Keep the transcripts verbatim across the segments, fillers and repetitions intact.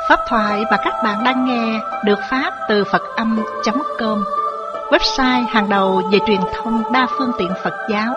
Pháp thoại mà các bạn đang nghe được phát từ Phật Âm chấm com, website hàng đầu về truyền thông đa phương tiện Phật giáo.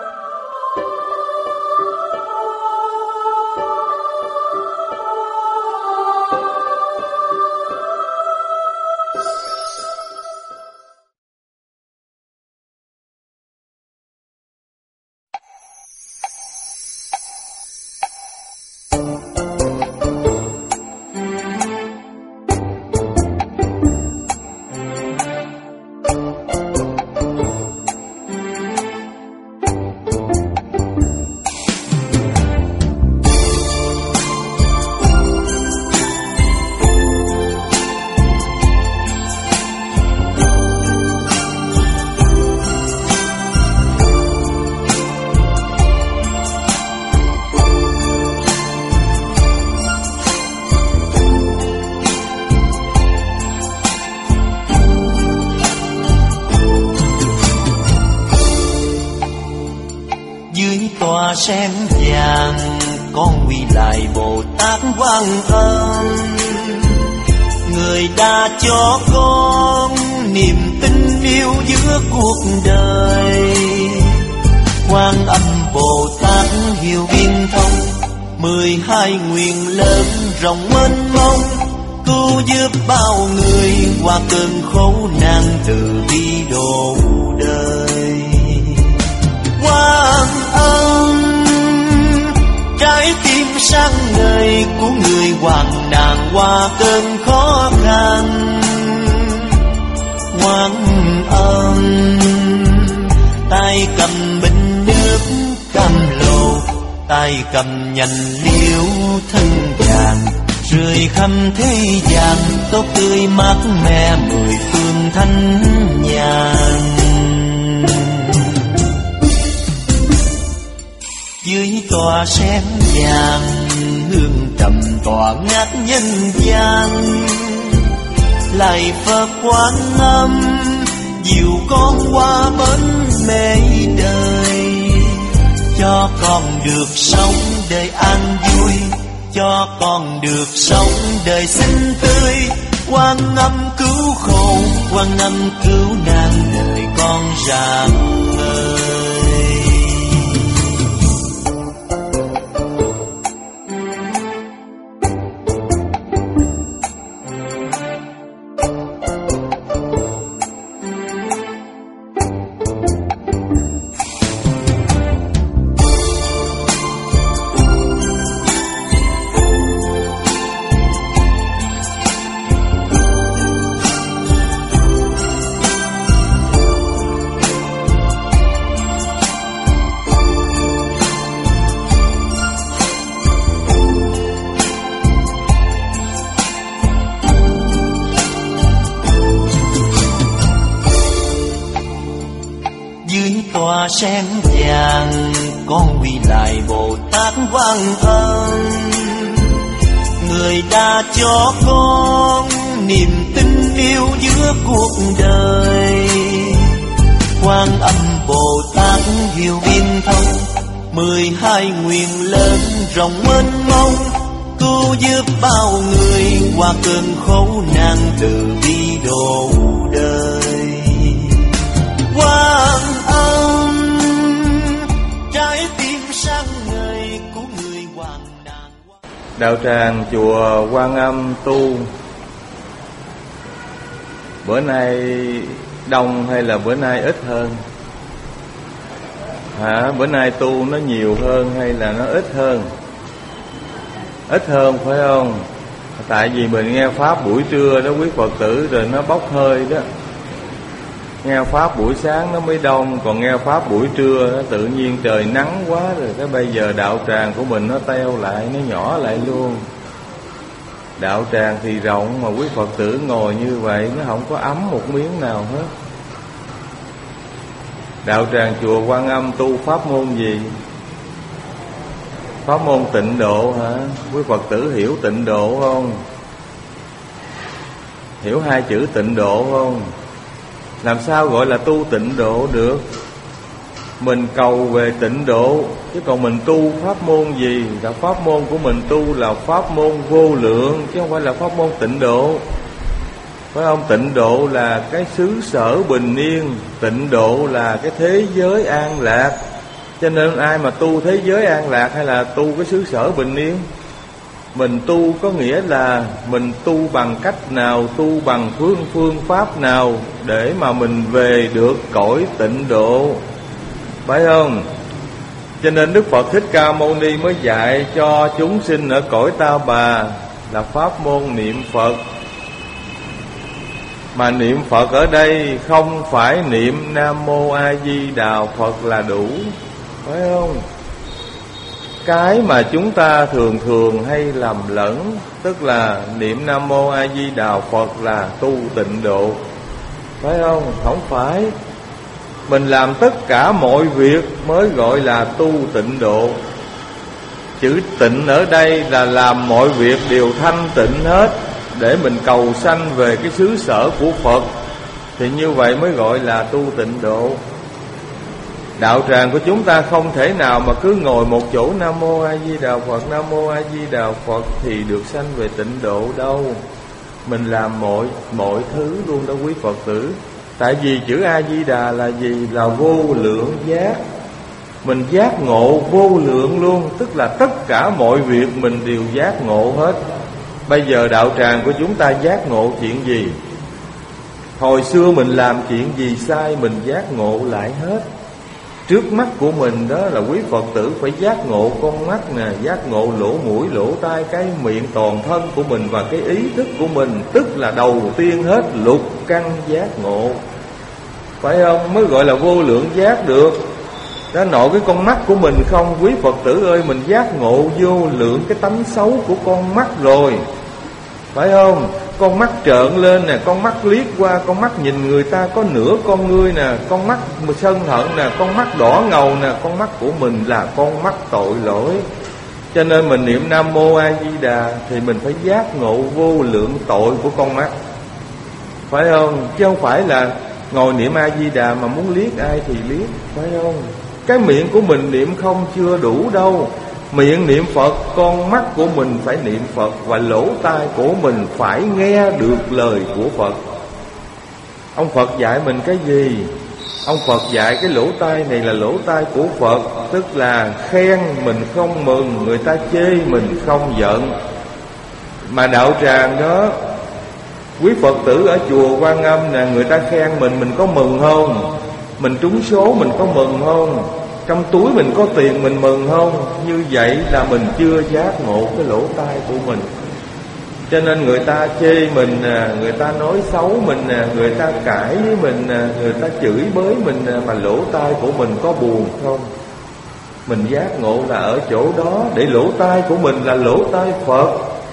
Sen vàng con quy lại Bồ Tát Quan Âm, người đã cho con niềm tin yêu giữa cuộc đời. Quan Âm Bồ Tát hiểu biên thông, mười hai nguyện lớn rộng mênh mông, cứu giúp bao người qua cơn khổ nạn từ bi độ đời. Quan Âm trái tim sáng ngời của người hoạn nạn qua cơn khó khăn. Quan Âm tay cầm bình nước cam lồ, tay cầm nhành liễu thân vàng, rơi khắp thế gian tốt tươi mát mẻ mười phương thanh nhàn. Dưới tòa sen vàng hương trầm tỏa ngát nhân gian, lạy Phật Quan Âm dìu con qua bến mê đời, cho con được sống đời an vui, cho con được sống đời xinh tươi. Quan Âm cứu khổ, Quan Âm cứu nạn đời con rạng ngời. Sen vàng con quy lại Bồ Tát Quan Âm, người đã cho con niềm tin yêu giữa cuộc đời. Quan Âm Bồ Tát hiểu biên thông, mười hai nguyện lớn rộng mênh mông, cứu giúp bao người qua cơn khổ nạn từ bi độ đời. Quan Âm trái tim sáng ngời của người hoạn nạn. Đạo tràng chùa Quan Âm tu bữa nay đông hay là bữa nay ít hơn? Hả? Bữa nay tu nó nhiều hơn hay là nó ít hơn? Ít hơn phải không? Tại vì mình nghe pháp buổi trưa đó quý Phật tử, rồi nó bốc hơi đó. Nghe pháp buổi sáng nó mới đông, còn nghe pháp buổi trưa nó tự nhiên trời nắng quá rồi, cái bây giờ đạo tràng của mình nó teo lại, nó nhỏ lại luôn. Đạo tràng thì rộng mà quý Phật tử ngồi như vậy nó không có ấm một miếng nào hết. Đạo tràng chùa Quan Âm tu pháp môn gì? Pháp môn tịnh độ hả? Quý Phật tử hiểu tịnh độ không? Hiểu hai chữ tịnh độ không? Làm sao gọi là tu tịnh độ được? Mình cầu về tịnh độ Chứ còn mình tu pháp môn gì? Là pháp môn của mình tu là pháp môn vô lượng, chứ không phải là pháp môn tịnh độ. Phải không? Tịnh độ là cái xứ sở bình yên, tịnh độ là cái thế giới an lạc. Cho nên ai mà tu thế giới an lạc hay là tu cái xứ sở bình yên? Mình tu có nghĩa là mình tu bằng cách nào, tu bằng phương phương pháp nào để mà mình về được cõi tịnh độ. Phải không? Cho nên Đức Phật Thích Ca Mâu Ni mới dạy cho chúng sinh ở cõi Ta Bà là pháp môn niệm Phật. Mà niệm Phật ở đây không phải niệm Nam Mô A Di Đà Phật là đủ. Phải không? Cái mà chúng ta thường thường hay lầm lẫn, tức là niệm Nam Mô A Di Đà Phật là tu tịnh độ. Phải không? Không phải. Mình làm tất cả mọi việc mới gọi là tu tịnh độ. Chữ tịnh ở đây là làm mọi việc đều thanh tịnh hết, để mình cầu sanh về cái xứ sở của Phật. Thì như vậy mới gọi là tu tịnh độ. Đạo tràng của chúng ta không thể nào mà cứ ngồi một chỗ Nam Mô A Di Đà Phật, Nam Mô A Di Đà Phật thì được sanh về tịnh độ đâu. Mình làm mọi mọi thứ luôn đó quý Phật tử. Tại vì chữ A Di Đà là gì? Là vô lượng giác. Mình giác ngộ vô lượng luôn, tức là tất cả mọi việc mình đều giác ngộ hết. Bây giờ đạo tràng của chúng ta giác ngộ chuyện gì? Hồi xưa mình làm chuyện gì sai mình giác ngộ lại hết. Trước mắt của mình đó là quý Phật tử phải giác ngộ con mắt nè, giác ngộ lỗ mũi, lỗ tai, cái miệng, toàn thân của mình và cái ý thức của mình. Tức là đầu tiên hết lục căn giác ngộ. Phải không? Mới gọi là vô lượng giác được. Đó, nội cái con mắt của mình không, quý Phật tử ơi, mình giác ngộ vô lượng cái tánh xấu của con mắt rồi. Phải không? Con mắt trợn lên nè, con mắt liếc qua, con mắt nhìn người ta có nửa con ngươi nè, con mắt sân hận nè, con mắt đỏ ngầu nè, con mắt của mình là con mắt tội lỗi. Cho nên mình niệm Nam Mô A Di Đà thì mình phải giác ngộ vô lượng tội của con mắt. Phải không? Chứ không phải là ngồi niệm A Di Đà mà muốn liếc ai thì liếc. Phải không? Cái miệng của mình niệm không chưa đủ đâu. Miệng niệm Phật, con mắt của mình phải niệm Phật, và lỗ tai của mình phải nghe được lời của Phật. Ông Phật dạy mình cái gì? Ông Phật dạy cái lỗ tai này là lỗ tai của Phật, tức là khen mình không mừng, người ta chê mình không giận. Mà đạo tràng đó, quý Phật tử ở chùa Quan Âm nè, người ta khen mình, mình có mừng không? Mình trúng số mình có mừng không? Trong túi mình có tiền mình mừng không? Như vậy là mình chưa giác ngộ cái lỗ tai của mình. Cho nên người ta chê mình nè, người ta nói xấu mình nè, người ta cãi với mình nè, người ta chửi bới mình nè, mà lỗ tai của mình có buồn không? Mình giác ngộ là ở chỗ đó, để lỗ tai của mình là lỗ tai Phật.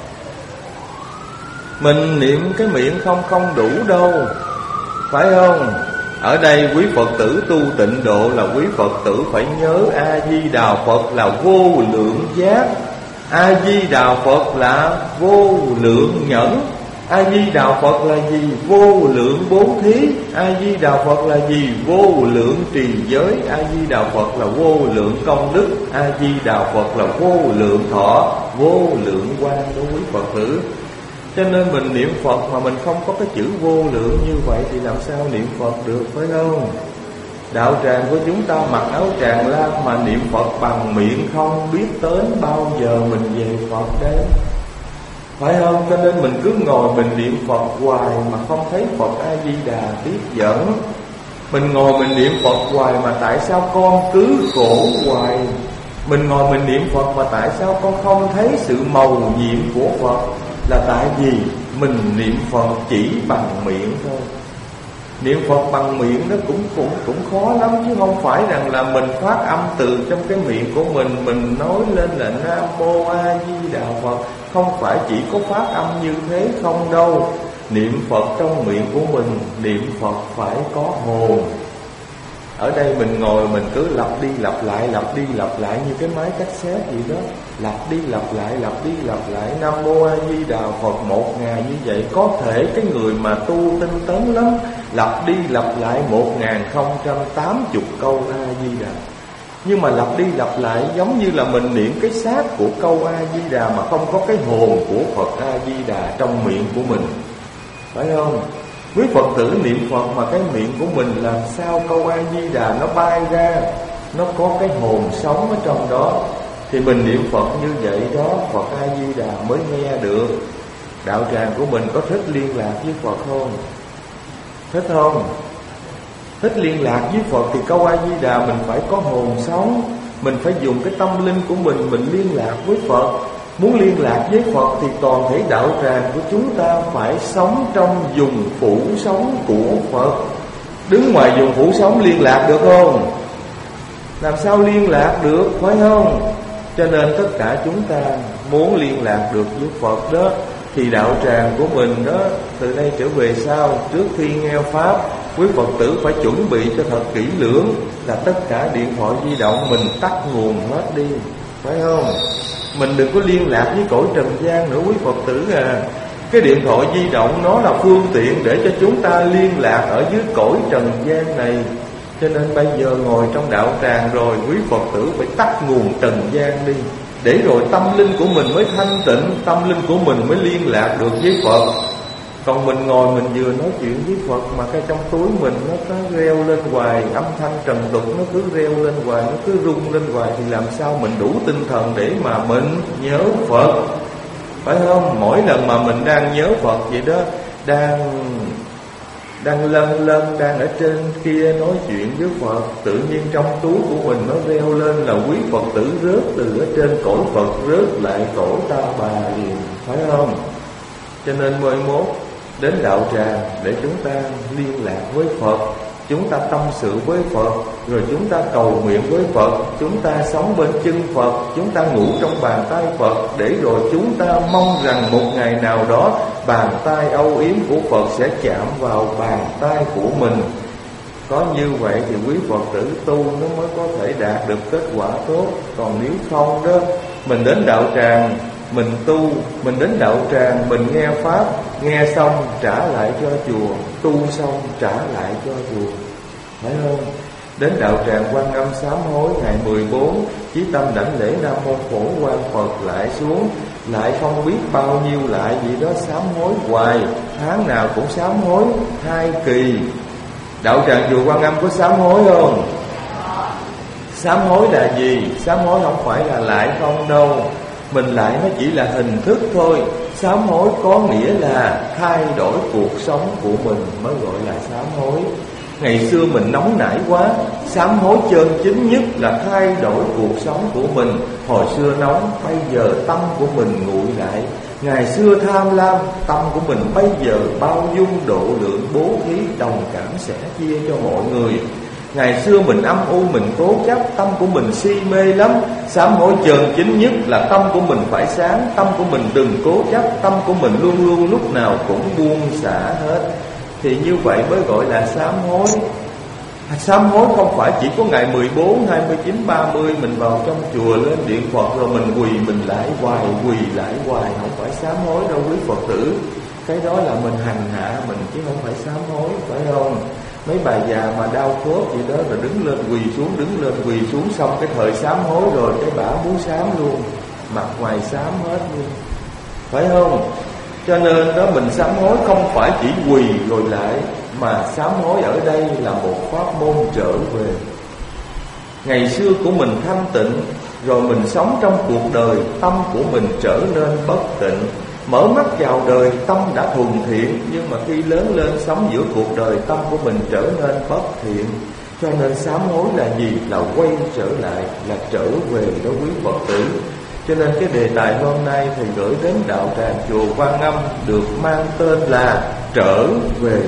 Mình niệm cái miệng không không đủ đâu. Phải không? Ở đây quý Phật tử tu tịnh độ là quý Phật tử phải nhớ A Di Đà Phật là vô lượng giác, A Di Đà Phật là vô lượng nhẫn, A Di Đà Phật là gì? Vô lượng bố thí. A Di Đà Phật là gì? Vô lượng trì giới. A Di Đà Phật là vô lượng công đức. A Di Đà Phật là vô lượng thọ, vô lượng quan đối quý Phật tử. Cho nên mình niệm Phật mà mình không có cái chữ vô lượng như vậy thì làm sao niệm Phật được, phải không? Đạo tràng của chúng ta mặc áo tràng lam mà niệm Phật bằng miệng không biết đến bao giờ mình về Phật đấy. Phải không? Cho nên mình cứ ngồi mình niệm Phật hoài mà không thấy Phật A Di Đà tiếp dẫn. Mình ngồi mình niệm Phật hoài mà tại sao con cứ khổ hoài? Mình ngồi mình niệm Phật mà tại sao con không thấy sự mầu nhiệm của Phật? Là tại vì mình niệm Phật chỉ bằng miệng thôi. Niệm Phật bằng miệng nó cũng cũng cũng khó lắm, chứ không phải rằng là mình phát âm từ trong cái miệng của mình, mình nói lên là Nam Mô A Di Đà Phật. Không phải chỉ có phát âm như thế không đâu. Niệm Phật trong miệng của mình, niệm Phật phải có hồn. Ở đây mình ngồi mình cứ lặp đi lặp lại, lặp đi lặp lại như cái máy cassette gì đó. Lặp đi lặp lại, lặp đi lặp lại Nam Mô A Di Đà Phật một ngày như vậy. Có thể cái người mà tu tinh tấn lắm, lặp đi lặp lại một ngàn không trăm tám chục câu A Di Đà. Nhưng mà lặp đi lặp lại giống như là mình niệm cái xác của câu A-di-đà mà không có cái hồn của Phật A-di-đà trong miệng của mình, phải không? Quý Phật tử niệm Phật mà cái miệng của mình làm sao câu A-di-đà nó bay ra, nó có cái hồn sống ở trong đó, thì mình niệm Phật như vậy đó, Phật A-di-đà mới nghe được. Đạo tràng của mình có thích liên lạc với Phật không? Thích không? Thích liên lạc với Phật thì câu A-di-đà mình phải có hồn sống. Mình phải dùng cái tâm linh của mình, mình liên lạc với Phật. Muốn liên lạc với Phật thì toàn thể đạo tràng của chúng ta phải sống trong vùng phủ sống của Phật. Đứng ngoài vùng phủ sống liên lạc được không? Làm sao liên lạc được, phải không? Cho nên tất cả chúng ta muốn liên lạc được với Phật đó, thì đạo tràng của mình đó, từ đây trở về sau, trước khi nghe Pháp, quý Phật tử phải chuẩn bị cho thật kỹ lưỡng, là tất cả điện thoại di động mình tắt nguồn hết đi, phải không? Mình đừng có liên lạc với cõi trần gian nữa quý Phật tử à. Cái điện thoại di động nó là phương tiện để cho chúng ta liên lạc ở dưới cõi trần gian này. Cho nên bây giờ ngồi trong đạo tràng rồi, quý Phật tử phải tắt nguồn trần gian đi, để rồi tâm linh của mình mới thanh tịnh, tâm linh của mình mới liên lạc được với Phật. Còn mình ngồi mình vừa nói chuyện với Phật mà cái trong túi mình nó cứ reo lên hoài, âm thanh trần tục nó cứ reo lên hoài, nó cứ rung lên hoài, thì làm sao mình đủ tinh thần để mà mình nhớ Phật, phải không? Mỗi lần mà mình đang nhớ Phật vậy đó, đang đang lân lân, đang ở trên kia nói chuyện với Phật, tự nhiên trong túi của mình nó reo lên là quý Phật tử rớt từ ở trên cõi Phật rớt lại cõi Ta Bà liền, phải không? Cho nên mười mốt đến đạo tràng để chúng ta liên lạc với Phật, chúng ta tâm sự với Phật, rồi chúng ta cầu nguyện với Phật, chúng ta sống bên chân Phật, chúng ta ngủ trong bàn tay Phật, để rồi chúng ta mong rằng một ngày nào đó bàn tay âu yếm của Phật sẽ chạm vào bàn tay của mình. Có như vậy thì quý Phật tử tu nó mới có thể đạt được kết quả tốt. Còn nếu không đó, mình đến đạo tràng mình tu, mình đến đạo tràng mình nghe Pháp, nghe xong trả lại cho chùa, tu xong trả lại cho chùa, phải không? Đến đạo tràng Quan Âm sám hối ngày mười bốn, chí tâm đảnh lễ Nam Mô Phổ Quang Phật lại xuống, lại không biết bao nhiêu lại gì đó sám hối hoài, tháng nào cũng sám hối hai kỳ. Đạo tràng chùa Quan Âm có sám hối không? Sám hối là gì? Sám hối không phải là lại không đâu, mình lại nó chỉ là hình thức thôi. Sám hối có nghĩa là thay đổi cuộc sống của mình mới gọi là sám hối. Ngày xưa mình nóng nảy quá, sám hối chân chính nhất là thay đổi cuộc sống của mình. Hồi xưa nóng, bây giờ tâm của mình nguội lại. Ngày xưa tham lam, tâm của mình bây giờ bao dung độ lượng, bố thí đồng cảm sẻ chia cho mọi người. Ngày xưa mình âm u, mình cố chấp, tâm của mình si mê lắm. Sám hối chân chính nhất là tâm của mình phải sáng, tâm của mình đừng cố chấp, tâm của mình luôn luôn lúc nào cũng buông xả hết. Thì như vậy mới gọi là sám hối. Sám hối không phải chỉ có ngày mười bốn, hai mươi chín, ba mươi mình vào trong chùa lên điện Phật rồi mình quỳ mình lại hoài, quỳ lại hoài, không phải sám hối đâu quý Phật tử. Cái đó là mình hành hạ mình chứ không phải sám hối, phải không? Mấy bà già mà đau khớp gì đó rồi đứng lên quỳ xuống, đứng lên quỳ xuống, xong cái thời sám hối rồi cái bả muốn sám luôn, mặt ngoài sám hết luôn, phải không? Cho nên đó, mình sám hối không phải chỉ quỳ rồi lại, mà sám hối ở đây là một pháp môn trở về. Ngày xưa của mình thanh tịnh, rồi mình sống trong cuộc đời, tâm của mình trở nên bất tịnh. Mở mắt chào đời, tâm đã thuần thiện, nhưng mà khi lớn lên sống giữa cuộc đời, tâm của mình trở nên bất thiện. Cho nên sám hối là gì? Là quay trở lại, là trở về đó quý Phật tử. Cho nên cái đề tài hôm nay thầy gửi đến đạo tràng chùa Quan Âm được mang tên là trở về.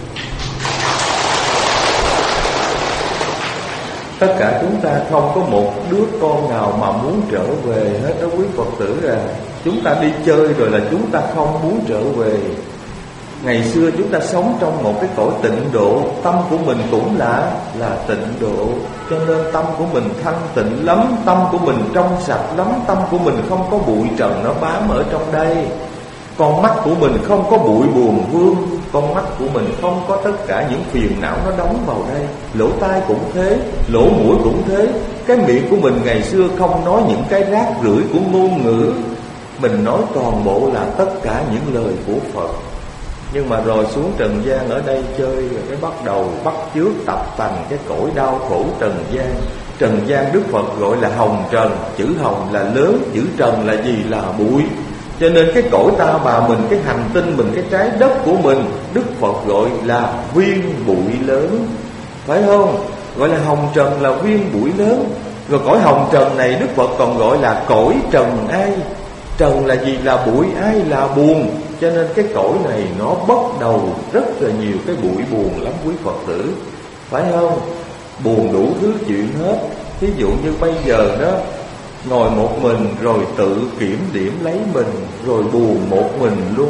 Tất cả chúng ta không có một đứa con nào mà muốn trở về hết đó quý Phật tử à. Chúng ta đi chơi rồi là chúng ta không muốn trở về. Ngày xưa chúng ta sống trong một cái cõi tịnh độ, tâm của mình cũng là là tịnh độ. Cho nên tâm của mình thanh tịnh lắm, tâm của mình trong sạch lắm, tâm của mình không có bụi trần nó bám ở trong đây. Con mắt của mình không có bụi buồn vương, con mắt của mình không có tất cả những phiền não nó đóng vào đây. Lỗ tai cũng thế, lỗ mũi cũng thế. Cái miệng của mình ngày xưa không nói những cái rác rưởi của ngôn ngữ, mình nói toàn bộ là tất cả những lời của Phật. Nhưng mà rồi xuống trần gian ở đây chơi rồi cái bắt đầu bắt chước tập tành cái cõi đau khổ trần gian. Trần gian Đức Phật gọi là hồng trần, chữ hồng là lớn, chữ trần là gì? Là bụi. Cho nên cái cõi ta bà mình, cái hành tinh mình, cái trái đất của mình, Đức Phật gọi là viên bụi lớn, phải không? Gọi là hồng trần là viên bụi lớn. Rồi cõi hồng trần này Đức Phật còn gọi là cõi trần ai. Trần là gì? Là bụi, ai là buồn. Cho nên cái cõi này nó bắt đầu rất là nhiều cái bụi buồn lắm quý Phật tử, phải không? Buồn đủ thứ chuyện hết. Ví dụ như bây giờ đó, ngồi một mình rồi tự kiểm điểm lấy mình, rồi buồn một mình luôn.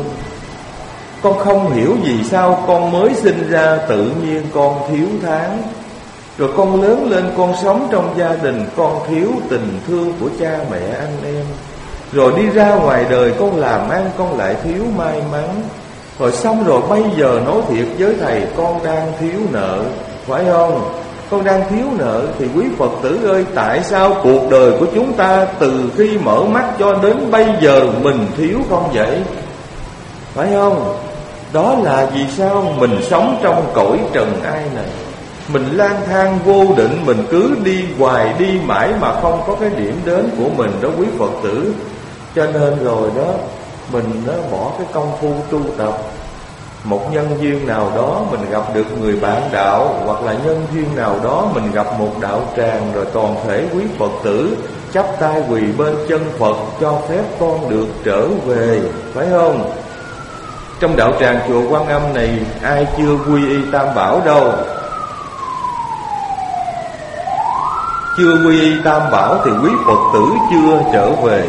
Con không hiểu vì sao con mới sinh ra tự nhiên con thiếu tháng. Rồi con lớn lên con sống trong gia đình, con thiếu tình thương của cha mẹ anh em. Rồi đi ra ngoài đời con làm ăn con lại thiếu may mắn. Rồi xong rồi bây giờ nói thiệt với thầy, con đang thiếu nợ, phải không? Con đang thiếu nợ. Thì quý Phật tử ơi, tại sao cuộc đời của chúng ta từ khi mở mắt cho đến bây giờ mình thiếu không vậy? Phải không? Đó là vì sao mình sống trong cõi trần ai này, mình lang thang vô định, mình cứ đi hoài đi mãi mà không có cái điểm đến của mình đó quý Phật tử. Cho nên rồi đó, mình đó bỏ cái công phu tu tập. Một nhân duyên nào đó mình gặp được người bạn đạo, hoặc là nhân duyên nào đó mình gặp một đạo tràng, rồi toàn thể quý Phật tử chắp tay quỳ bên chân Phật cho phép con được trở về, phải không? Trong đạo tràng chùa Quan Âm này ai chưa quy y Tam Bảo đâu? Chưa quy y Tam Bảo thì quý Phật tử chưa trở về,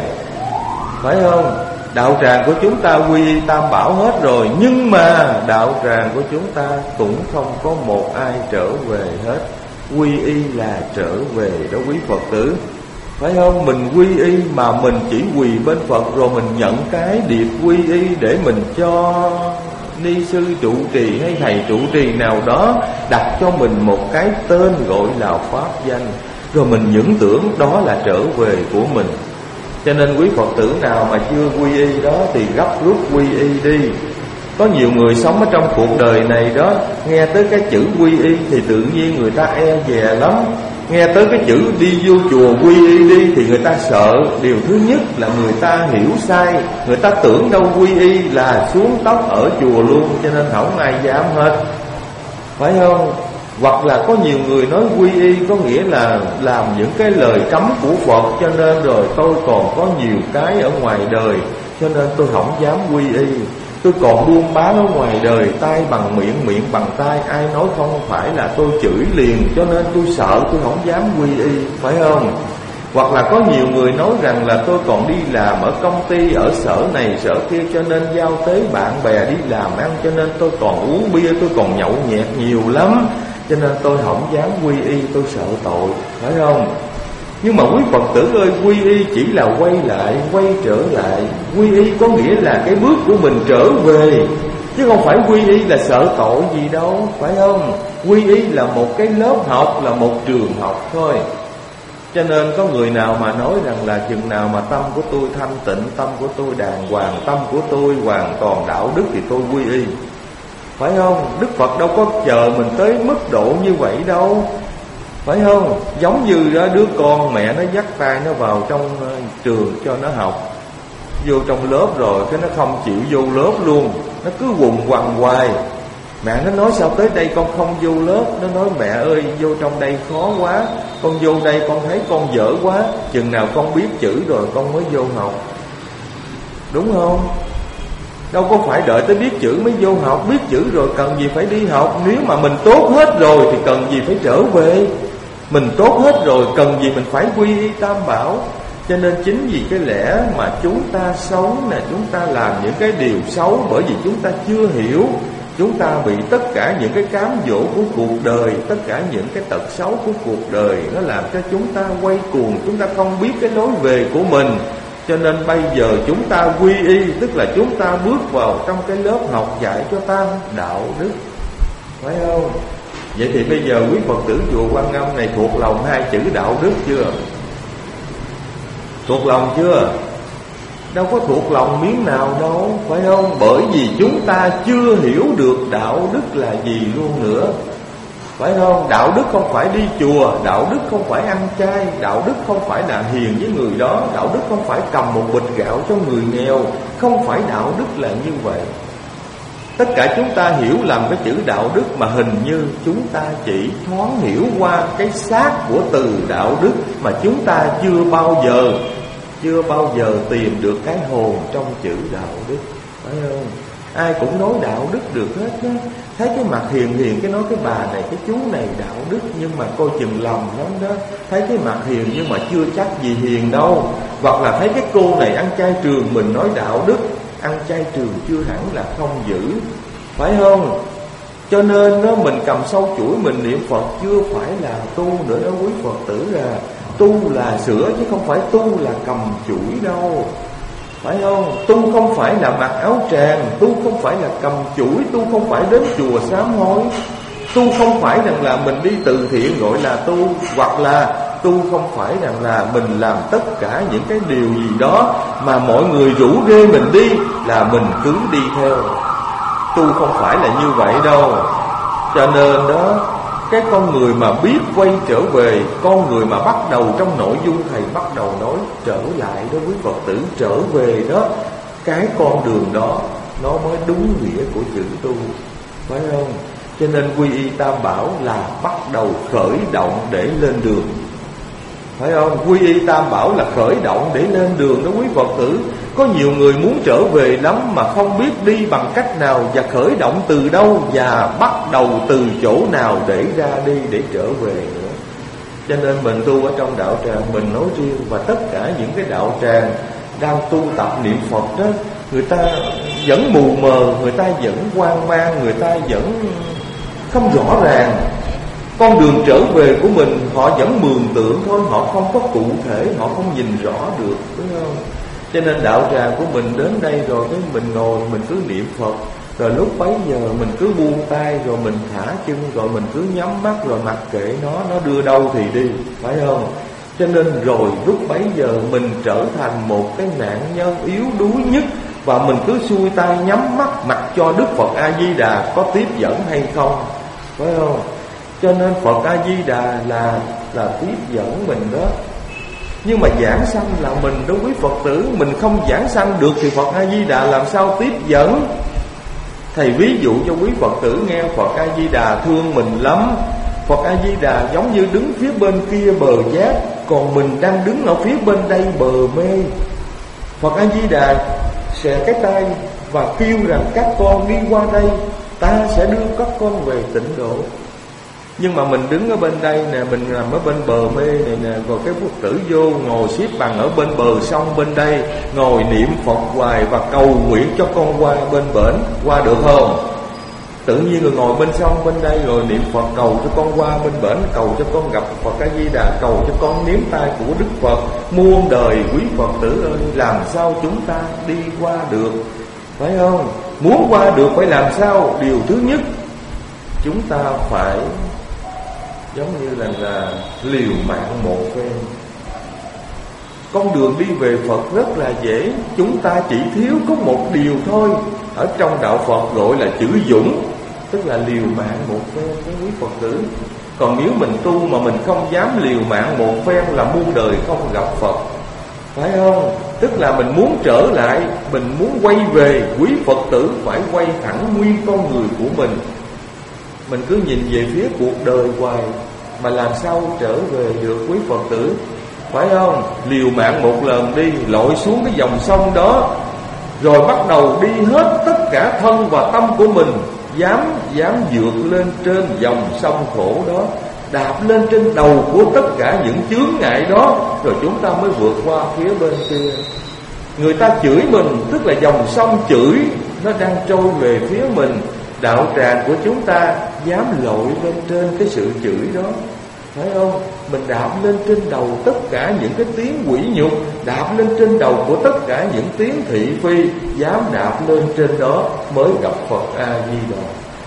phải không? Đạo tràng của chúng ta quy y Tam Bảo hết rồi, nhưng mà đạo tràng của chúng ta cũng không có một ai trở về hết. Quy y là trở về đó quý Phật tử, phải không? Mình quy y mà mình chỉ quỳ bên Phật, rồi mình nhận cái điệp quy y để mình cho ni sư trụ trì hay thầy trụ trì nào đó đặt cho mình một cái tên gọi là pháp danh, rồi mình những tưởng đó là trở về của mình. Cho nên quý Phật tử nào mà chưa quy y đó thì gấp rút quy y đi. Có nhiều người sống ở trong cuộc đời này đó, nghe tới cái chữ quy y thì tự nhiên người ta e dè lắm. Nghe tới cái chữ đi vô chùa quy y đi thì người ta sợ. Điều thứ nhất là người ta hiểu sai, người ta tưởng đâu quy y là xuống tóc ở chùa luôn, cho nên không ai dám hết, phải không? Hoặc là có nhiều người nói quy y có nghĩa là làm những cái lời cấm của Phật, cho nên rồi tôi còn có nhiều cái ở ngoài đời, cho nên tôi không dám quy y. Tôi còn buôn bán ở ngoài đời, tay bằng miệng, miệng bằng tay, ai nói không phải là tôi chửi liền, cho nên tôi sợ, tôi không dám quy y, phải không? Hoặc là có nhiều người nói rằng là tôi còn đi làm ở công ty, ở sở này sở kia, cho nên giao tế bạn bè, đi làm ăn, cho nên tôi còn uống bia, tôi còn nhậu nhẹt nhiều lắm, cho nên tôi không dám quy y, tôi sợ tội, phải không? Nhưng mà quý Phật tử ơi, quy y chỉ là quay lại, quay trở lại. Quy y có nghĩa là cái bước của mình trở về, chứ không phải quy y là sợ tội gì đâu, phải không? Quy y là một cái lớp học, là một trường học thôi. Cho nên có người nào mà nói rằng là chừng nào mà tâm của tôi thanh tịnh, tâm của tôi đàng hoàng, tâm của tôi hoàn toàn đạo đức thì tôi quy y, phải không? Đức Phật đâu có chờ mình tới mức độ như vậy đâu, phải không? Giống như đó, đứa con mẹ nó dắt tay nó vào trong trường cho nó học, vô trong lớp rồi cái nó không chịu vô lớp luôn, nó cứ quằn quằn hoài. Mẹ nó nói sao tới đây con không vô lớp? Nó nói mẹ ơi, vô trong đây khó quá, con vô đây con thấy con dở quá, chừng nào con biết chữ rồi con mới vô học, đúng không? Đâu có phải đợi tới biết chữ mới vô học. Biết chữ rồi cần gì phải đi học. Nếu mà mình tốt hết rồi thì cần gì phải trở về. Mình tốt hết rồi cần gì mình phải quy y Tam Bảo. Cho nên chính vì cái lẽ mà chúng ta xấu nè, chúng ta làm những cái điều xấu, bởi vì chúng ta chưa hiểu. Chúng ta bị tất cả những cái cám dỗ của cuộc đời, tất cả những cái tật xấu của cuộc đời, nó làm cho chúng ta quay cuồng, chúng ta không biết cái lối về của mình. Cho nên bây giờ chúng ta quy y, tức là chúng ta bước vào trong cái lớp học dạy cho ta đạo đức, phải không? Vậy thì bây giờ quý Phật tử chùa Quan Âm này thuộc lòng hai chữ đạo đức chưa? Thuộc lòng chưa? Đâu có thuộc lòng miếng nào đâu, phải không? Bởi vì chúng ta chưa hiểu được đạo đức là gì luôn nữa, phải không? Đạo đức không phải đi chùa, đạo đức không phải ăn chay, đạo đức không phải là hiền với người đó, đạo đức không phải cầm một bịch gạo cho người nghèo. Không phải đạo đức là như vậy. Tất cả chúng ta hiểu lầm cái chữ đạo đức, mà hình như chúng ta chỉ thoáng hiểu qua cái xác của từ đạo đức, mà chúng ta chưa bao giờ Chưa bao giờ tìm được cái hồn trong chữ đạo đức, phải không? Ai cũng nói đạo đức được hết á. Thấy cái mặt hiền hiền, cái nói cái bà này, cái chú này đạo đức, nhưng mà coi chừng lầm lắm đó. Thấy cái mặt hiền nhưng mà chưa chắc gì hiền đâu. Hoặc là thấy cái cô này ăn chay trường, mình nói đạo đức. Ăn chay trường chưa hẳn là không giữ, phải không? Cho nên đó, mình cầm sâu chuỗi mình niệm Phật chưa phải là tu nữa đó quý Phật tử à. Tu là sửa chứ không phải tu là cầm chuỗi đâu, phải không? Tu không phải là mặc áo tràng, tu không phải là cầm chuỗi, tu không phải đến chùa sám hối, tu không phải rằng là mình đi từ thiện gọi là tu, hoặc là tu không phải rằng là mình làm tất cả những cái điều gì đó mà mọi người rủ rê mình đi là mình cứ đi theo. Tu không phải là như vậy đâu. Cho nên đó, cái con người mà biết quay trở về, con người mà bắt đầu trong nội dung thầy bắt đầu nói trở lại đó quý Phật tử, trở về đó, cái con đường đó nó mới đúng nghĩa của chữ tu, phải không? Cho nên quy y Tam Bảo là bắt đầu khởi động để lên đường, phải không? Quy y Tam Bảo là khởi động để lên đường đó quý Phật tử. Có nhiều người muốn trở về lắm mà không biết đi bằng cách nào, và khởi động từ đâu, và bắt đầu từ chỗ nào để ra đi, để trở về nữa. Cho nên mình tu ở trong đạo tràng mình nói riêng, và tất cả những cái đạo tràng đang tu tập niệm Phật đó, người ta vẫn mù mờ, người ta vẫn hoang mang, người ta vẫn không rõ ràng. Con đường trở về của mình họ vẫn mường tượng thôi, họ không có cụ thể, họ không nhìn rõ được, đúng không? Cho nên đạo tràng của mình đến đây rồi, cái mình ngồi mình cứ niệm Phật, rồi lúc bấy giờ mình cứ buông tay, rồi mình thả chân, rồi mình cứ nhắm mắt, rồi mặc kệ nó, nó đưa đâu thì đi, phải không? Cho nên rồi lúc bấy giờ mình trở thành một cái nạn nhân yếu đuối nhất, và mình cứ xuôi tay nhắm mắt mặc cho Đức Phật A Di Đà có tiếp dẫn hay không, phải không? Cho nên Phật A Di Đà là là tiếp dẫn mình đó. Nhưng mà giảng sanh là mình đó quý Phật tử. Mình không giảng sanh được thì Phật A Di Đà làm sao tiếp dẫn? Thầy ví dụ cho quý Phật tử nghe, Phật A Di Đà thương mình lắm. Phật A Di Đà giống như đứng phía bên kia bờ giác, còn mình đang đứng ở phía bên đây bờ mê. Phật A Di Đà xòe cái tay và kêu rằng các con đi qua đây, ta sẽ đưa các con về tịnh độ. Nhưng mà mình đứng ở bên đây nè, mình nằm ở bên bờ mê này nè, rồi cái Phật tử vô ngồi xếp bằng ở bên bờ sông bên đây, ngồi niệm Phật hoài và cầu nguyện cho con qua bên bển, qua được không? Tự nhiên người ngồi bên sông bên đây rồi niệm Phật cầu cho con qua bên bển, cầu cho con gặp Phật A Di Đà, cầu cho con nếm tay của Đức Phật. Muôn đời quý Phật tử ơi, làm sao chúng ta đi qua được, phải không? Muốn qua được phải làm sao? Điều thứ nhất, chúng ta phải giống như là, là liều mạng một phen. Con đường đi về Phật rất là dễ, chúng ta chỉ thiếu có một điều thôi. Ở trong đạo Phật gọi là chữ dũng, tức là liều mạng một phen với quý Phật tử. Còn nếu mình tu mà mình không dám liều mạng một phen là muôn đời không gặp Phật, phải không? Tức là mình muốn trở lại, mình muốn quay về, quý Phật tử phải quay thẳng nguyên con người của mình. Mình cứ nhìn về phía cuộc đời hoài mà làm sao trở về được quý Phật tử, phải không? Liều mạng một lần đi, lội xuống cái dòng sông đó, rồi bắt đầu đi hết tất cả thân và tâm của mình, dám dám vượt lên trên dòng sông khổ đó, đạp lên trên đầu của tất cả những chướng ngại đó, rồi chúng ta mới vượt qua phía bên kia. Người ta chửi mình, tức là dòng sông chửi nó đang trôi về phía mình. Đạo tràng của chúng ta dám lội lên trên cái sự chửi đó, phải không? Mình đạp lên trên đầu tất cả những cái tiếng quỷ nhục, đạp lên trên đầu của tất cả những tiếng thị phi, dám đạp lên trên đó mới gặp Phật A Di Đà.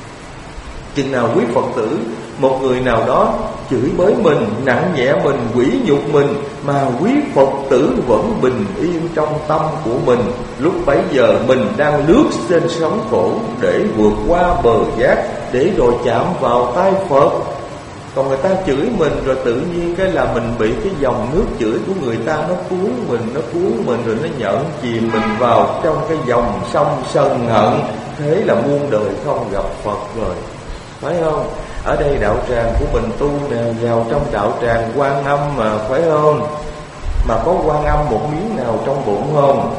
Chừng nào quý Phật tử, một người nào đó chửi bới mình, nặng nhẹ mình, quỷ nhục mình, mà quý Phật tử vẫn bình yên trong tâm của mình, lúc bấy giờ mình đang lướt trên sóng khổ để vượt qua bờ giác, để rồi chạm vào tay Phật. Còn người ta chửi mình rồi tự nhiên cái là mình bị cái dòng nước chửi của người ta nó cuốn mình, nó cuốn mình rồi nó nhận chìm mình vào trong cái dòng sông sân hận. Thế là muôn đời không gặp Phật rồi, phải không? Ở đây đạo tràng của mình tu nè, vào trong đạo tràng Quan Âm mà, phải không? Mà có Quan Âm một miếng nào trong bụng không?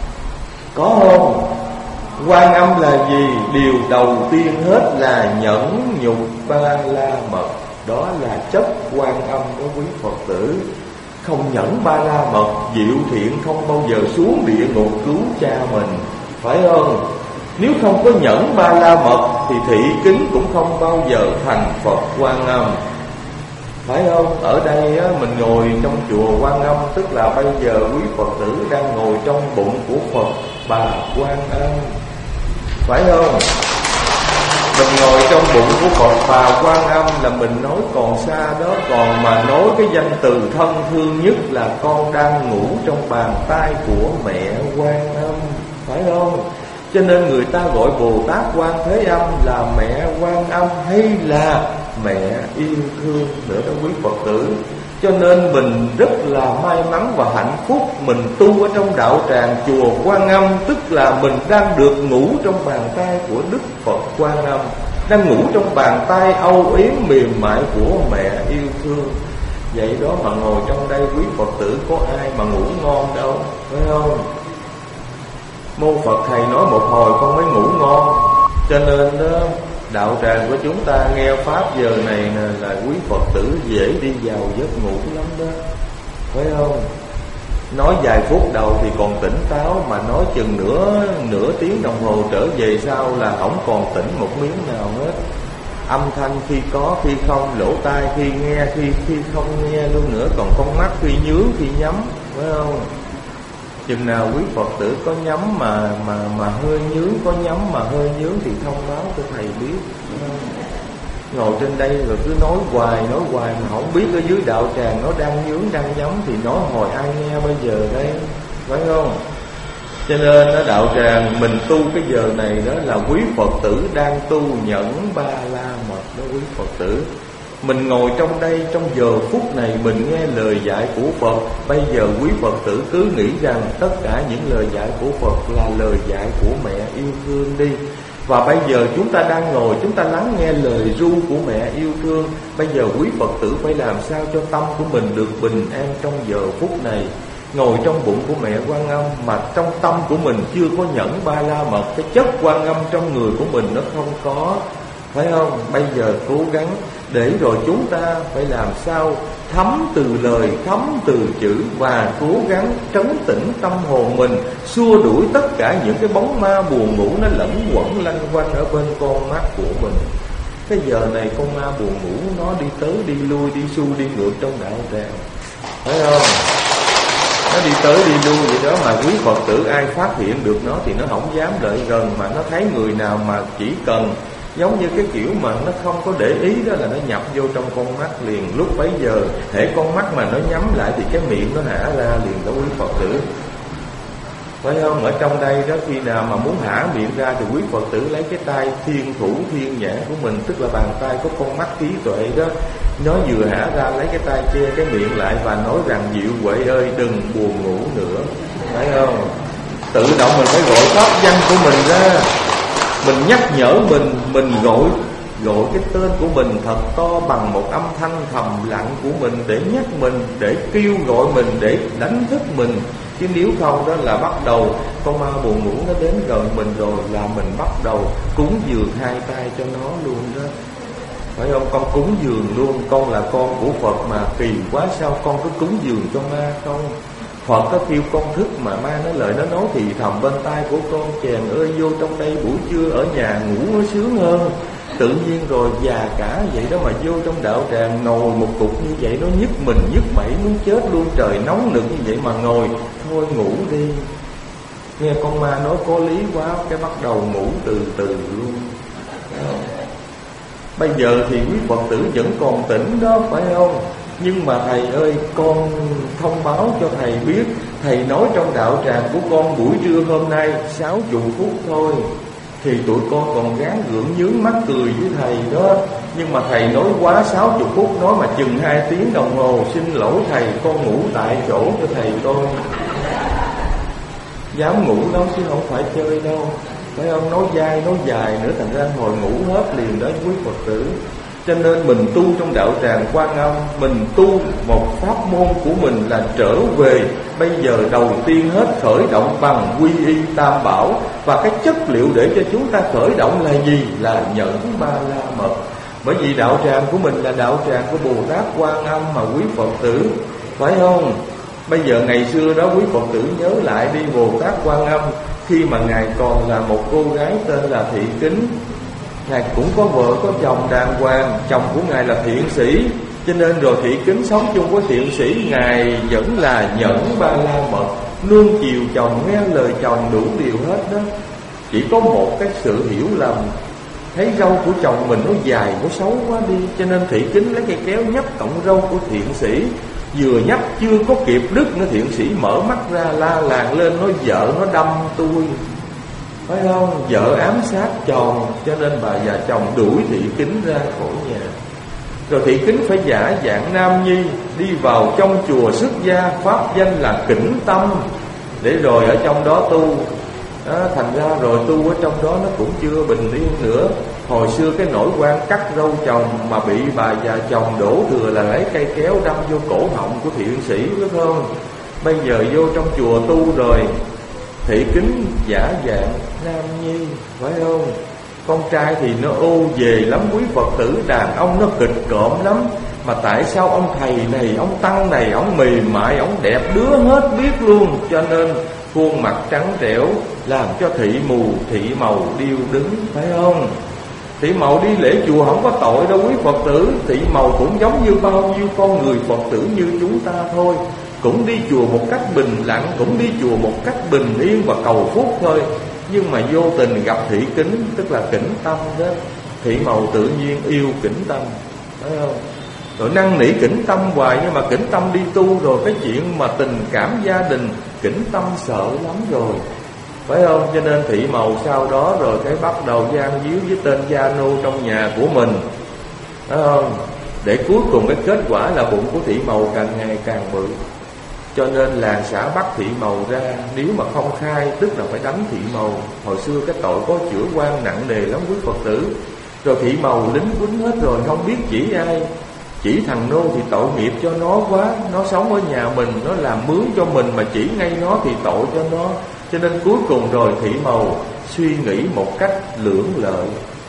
Có không? Quan Âm là gì? Điều đầu tiên hết là nhẫn nhục ba la mật. Đó là chất Quan Âm của quý Phật tử. Không nhẫn ba la mật, diệu thiện không bao giờ xuống địa ngục cứu cha mình, phải không? Nếu không có nhẫn ba la mật thì thị kính cũng không bao giờ thành Phật Quan Âm, phải không? Ở đây á, mình ngồi trong chùa Quan Âm, tức là bây giờ quý Phật tử đang ngồi trong bụng của Phật Bà Quan Âm, phải không? Mình ngồi trong bụng của Phật Bà Quan Âm là mình nói còn xa đó. Còn mà nói cái danh từ thân thương nhất là con đang ngủ trong bàn tay của mẹ Quan Âm, phải không? Cho nên người ta gọi Bồ Tát Quan Thế Âm là mẹ Quan Âm hay là mẹ yêu thương nữa đó quý Phật tử. Cho nên mình rất là may mắn và hạnh phúc, mình tu ở trong đạo tràng chùa Quan Âm, tức là mình đang được ngủ trong bàn tay của Đức Phật Quan Âm, đang ngủ trong bàn tay âu yếm mềm mại của mẹ yêu thương. Vậy đó mà ngồi trong đây quý Phật tử có ai mà ngủ ngon đâu, phải không? Mô Phật thầy nói một hồi con mới ngủ ngon. Cho nên đó, đạo tràng của chúng ta nghe pháp giờ này nè là quý Phật tử dễ đi vào giấc ngủ lắm đó, phải không? Nói vài phút đầu thì còn tỉnh táo, mà nói chừng nửa nửa tiếng đồng hồ trở về sau là không còn tỉnh một miếng nào hết. Âm thanh khi có khi không, lỗ tai khi nghe khi khi không nghe luôn nữa, còn con mắt khi nhướng khi nhắm, phải không? Chừng nào quý Phật tử có nhắm mà mà mà hơi nhướng, có nhắm mà hơi nhướng thì thông báo cho thầy biết. Ngồi trên đây rồi cứ nói hoài nói hoài mà không biết ở dưới đạo tràng nó đang nhướng đang nhắm thì nói hồi ai nghe bây giờ đây, phải không? Cho nên ở đạo tràng mình tu cái giờ này đó là quý Phật tử đang tu nhẫn ba la mật đó quý Phật tử. Mình ngồi trong đây trong giờ phút này mình nghe lời dạy của Phật. Bây giờ quý Phật tử cứ nghĩ rằng tất cả những lời dạy của Phật là lời dạy của mẹ yêu thương đi. Và bây giờ chúng ta đang ngồi, chúng ta lắng nghe lời ru của mẹ yêu thương. Bây giờ quý Phật tử phải làm sao cho tâm của mình được bình an trong giờ phút này. Ngồi trong bụng của mẹ Quan Âm mà trong tâm của mình chưa có nhẫn ba la mật, cái chất Quan Âm trong người của mình nó không có, phải không? Bây giờ cố gắng để rồi chúng ta phải làm sao thấm từ lời, thấm từ chữ, và cố gắng trấn tĩnh tâm hồn mình, xua đuổi tất cả những cái bóng ma buồn ngủ nó lẫn quẩn lanh quanh ở bên con mắt của mình. Cái giờ này con ma buồn ngủ nó đi tới đi lui, đi xu đi ngược trong đạo tràng, phải không? Nó đi tới đi lui vậy đó, mà quý Phật tử ai phát hiện được nó thì nó không dám lại gần, mà nó thấy người nào mà chỉ cần giống như cái kiểu mà nó không có để ý đó là nó nhập vô trong con mắt liền. Lúc bấy giờ hễ con mắt mà nó nhắm lại thì cái miệng nó hả ra liền đó quý Phật tử, phải không? Ở trong đây đó, khi nào mà muốn hả miệng ra thì quý Phật tử lấy cái tay thiên thủ thiên nhãn của mình, tức là bàn tay có con mắt trí tuệ đó, nó vừa hả ra lấy cái tay che cái miệng lại và nói rằng Diệu Huệ ơi đừng buồn ngủ nữa, phải không? Tự động mình phải gọi pháp danh của mình ra, mình nhắc nhở mình, mình gọi gọi cái tên của mình thật to bằng một âm thanh thầm lặng của mình để nhắc mình, để kêu gọi mình, để đánh thức mình. Chứ nếu không đó là bắt đầu con ma buồn ngủ nó đến gần mình rồi là mình bắt đầu cúng dường hai tay cho nó luôn đó, phải không? Con cúng dường luôn, con là con của Phật mà kỳ quá sao con cứ cúng dường cho ma không? Phật có kêu con thức mà ma nói lời nó nói thì thầm bên tai của con, chàng ơi vô trong đây buổi trưa ở nhà ngủ nó sướng hơn, Tự nhiên rồi già cả vậy đó mà vô trong đạo tràng ngồi một cục như vậy, nó nhức mình nhức mẩy muốn chết luôn. Trời nóng nực như vậy mà ngồi, thôi ngủ đi. Nghe con ma nói có lý quá, cái bắt đầu ngủ từ từ luôn. Bây giờ thì quý Phật tử vẫn còn tỉnh đó, phải không? Nhưng mà thầy ơi, con thông báo cho thầy biết, thầy nói trong đạo tràng của con buổi trưa hôm nay sáu mươi phút thôi, thì tụi con còn gắng gượng nhướng mắt cười với thầy đó. Nhưng mà thầy nói quá sáu mươi phút, nói mà chừng hai tiếng đồng hồ. Xin lỗi thầy, con ngủ tại chỗ cho thầy coi. Dám ngủ đâu chứ không phải chơi đâu, phải không? Nói dai nói dài nữa, thành ra hồi ngủ hết liền đó quý Phật tử. Cho nên mình tu trong đạo tràng Quan Âm, mình tu một pháp môn của mình là trở về. Bây giờ đầu tiên hết khởi động bằng quy y tam bảo. Và cái chất liệu để cho chúng ta khởi động là gì? Là nhẫn ba la mật. Bởi vì đạo tràng của mình là đạo tràng của Bồ Tát Quan Âm mà quý Phật tử, phải không? Bây giờ ngày xưa đó quý Phật tử nhớ lại đi, Bồ Tát Quan Âm khi mà Ngài còn là một cô gái tên là Thị Kính, Ngài cũng có vợ có chồng đàng hoàng. Chồng của Ngài là thiện sĩ, cho nên rồi Thị Kính sống chung với thiện sĩ. Ngài vẫn là nhẫn ba la mật, nuông chiều chồng, nghe lời chồng đủ điều hết đó. Chỉ có một cái sự hiểu lầm, thấy râu của chồng mình nó dài, nó xấu quá đi, cho nên Thị Kính lấy cây kéo nhấp cọng râu của thiện sĩ. Vừa nhấp chưa có kịp đứt nữa, thiện sĩ mở mắt ra la làng lên, nói vợ nó đâm tôi, phải không? Vợ ám sát chồng, cho nên bà và chồng đuổi Thị Kính ra khỏi nhà. Rồi Thị Kính phải giả dạng nam nhi, đi vào trong chùa xuất gia, pháp danh là Kỉnh Tâm, để rồi ở trong đó tu. Đó, thành ra rồi tu ở trong đó nó cũng chưa bình yên nữa. Hồi xưa cái nỗi quan cắt râu chồng mà bị bà già chồng đổ thừa là lấy cây kéo đâm vô cổ họng của thiện sĩ, biết không? Bây giờ vô trong chùa tu rồi, Thị Kính giả dạng nam nhi, phải không? Con trai thì nó ô về lắm quý Phật tử, đàn ông nó kịch cộm lắm. Mà tại sao ông thầy này, ông tăng này, ông mềm mại, ông đẹp đứa hết biết luôn. Cho nên khuôn mặt trắng trẻo làm cho thị mù, thị màu điêu đứng, phải không? Thị màu đi lễ chùa không có tội đâu quý Phật tử. Thị màu cũng giống như bao nhiêu con người Phật tử như chúng ta thôi, cũng đi chùa một cách bình lặng, cũng đi chùa một cách bình yên và cầu phúc thôi. Nhưng mà vô tình gặp Thị Kính, tức là Kỉnh Tâm đó, thị màu tự nhiên yêu Kỉnh Tâm, phải không? Rồi năn nỉ Kỉnh Tâm hoài, nhưng mà Kỉnh Tâm đi tu rồi, cái chuyện mà tình cảm gia đình Kỉnh Tâm sợ lắm rồi, phải không? Cho nên thị màu sau đó rồi cái bắt đầu gian díu với tên gia nô trong nhà của mình, phải không? Để cuối cùng cái kết quả là bụng của thị màu càng ngày càng bự. Cho nên làng xã bắt thị màu ra, nếu mà không khai tức là phải đánh thị màu. Hồi xưa cái tội có chữa quan nặng nề lắm quý Phật tử. Rồi thị màu lính quýnh hết rồi, không biết chỉ ai. Chỉ thằng nô thì tội nghiệp cho nó quá, nó sống ở nhà mình, nó làm mướn cho mình, mà chỉ ngay nó thì tội cho nó. Cho nên cuối cùng rồi thị màu suy nghĩ một cách lưỡng lợi.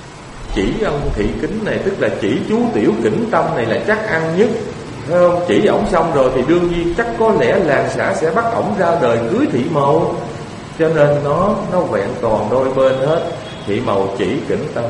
Chỉ ông Thị Kính này, tức là chỉ chú tiểu Kỉnh Tâm này là chắc ăn nhất, thấy không? Chỉ ổng xong rồi thì đương nhiên chắc có lẽ làng xã sẽ bắt ổng ra đời cưới thị màu. Cho nên nó nó vẹn toàn đôi bên hết. Thị màu chỉ Kỉnh Tâm,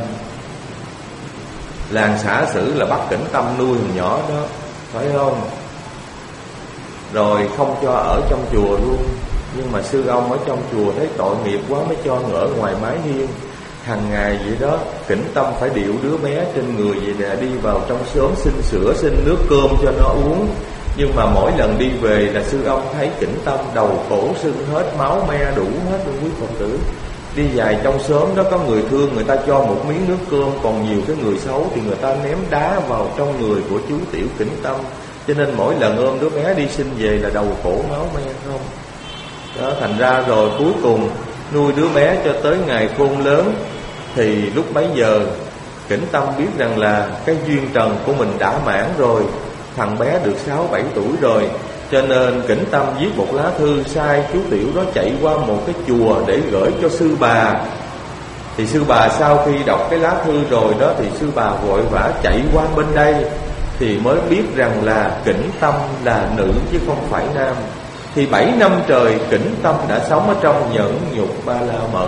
làng xã xử là bắt Kỉnh Tâm nuôi thằng nhỏ đó, phải không? Rồi không cho ở trong chùa luôn. Nhưng mà sư ông ở trong chùa thấy tội nghiệp quá mới cho ở ngoài mái hiên. Hàng ngày vậy đó, Kỉnh Tâm phải điệu đứa bé trên người vậy nè, đi vào trong xóm xin sữa, xin nước cơm cho nó uống. Nhưng mà mỗi lần đi về là sư ông thấy Kỉnh Tâm đầu cổ sưng hết, máu me đủ hết luôn quý Phật tử. Đi dài trong xóm đó có người thương, người ta cho một miếng nước cơm, còn nhiều cái người xấu thì người ta ném đá vào trong người của chú tiểu Kỉnh Tâm. Cho nên mỗi lần ôm đứa bé đi sinh về là đầu cổ máu me không. Đó, thành ra rồi cuối cùng nuôi đứa bé cho tới ngày khôn lớn. Thì lúc bấy giờ Kỉnh Tâm biết rằng là cái duyên trần của mình đã mãn rồi, thằng bé được sáu bảy tuổi rồi. Cho nên Kỉnh Tâm viết một lá thư sai chú tiểu đó chạy qua một cái chùa để gửi cho sư bà. Thì sư bà sau khi đọc cái lá thư rồi đó, thì sư bà vội vã chạy qua bên đây, thì mới biết rằng là Kỉnh Tâm là nữ chứ không phải nam. Thì bảy năm trời Kỉnh Tâm đã sống ở trong nhẫn nhục ba la mật.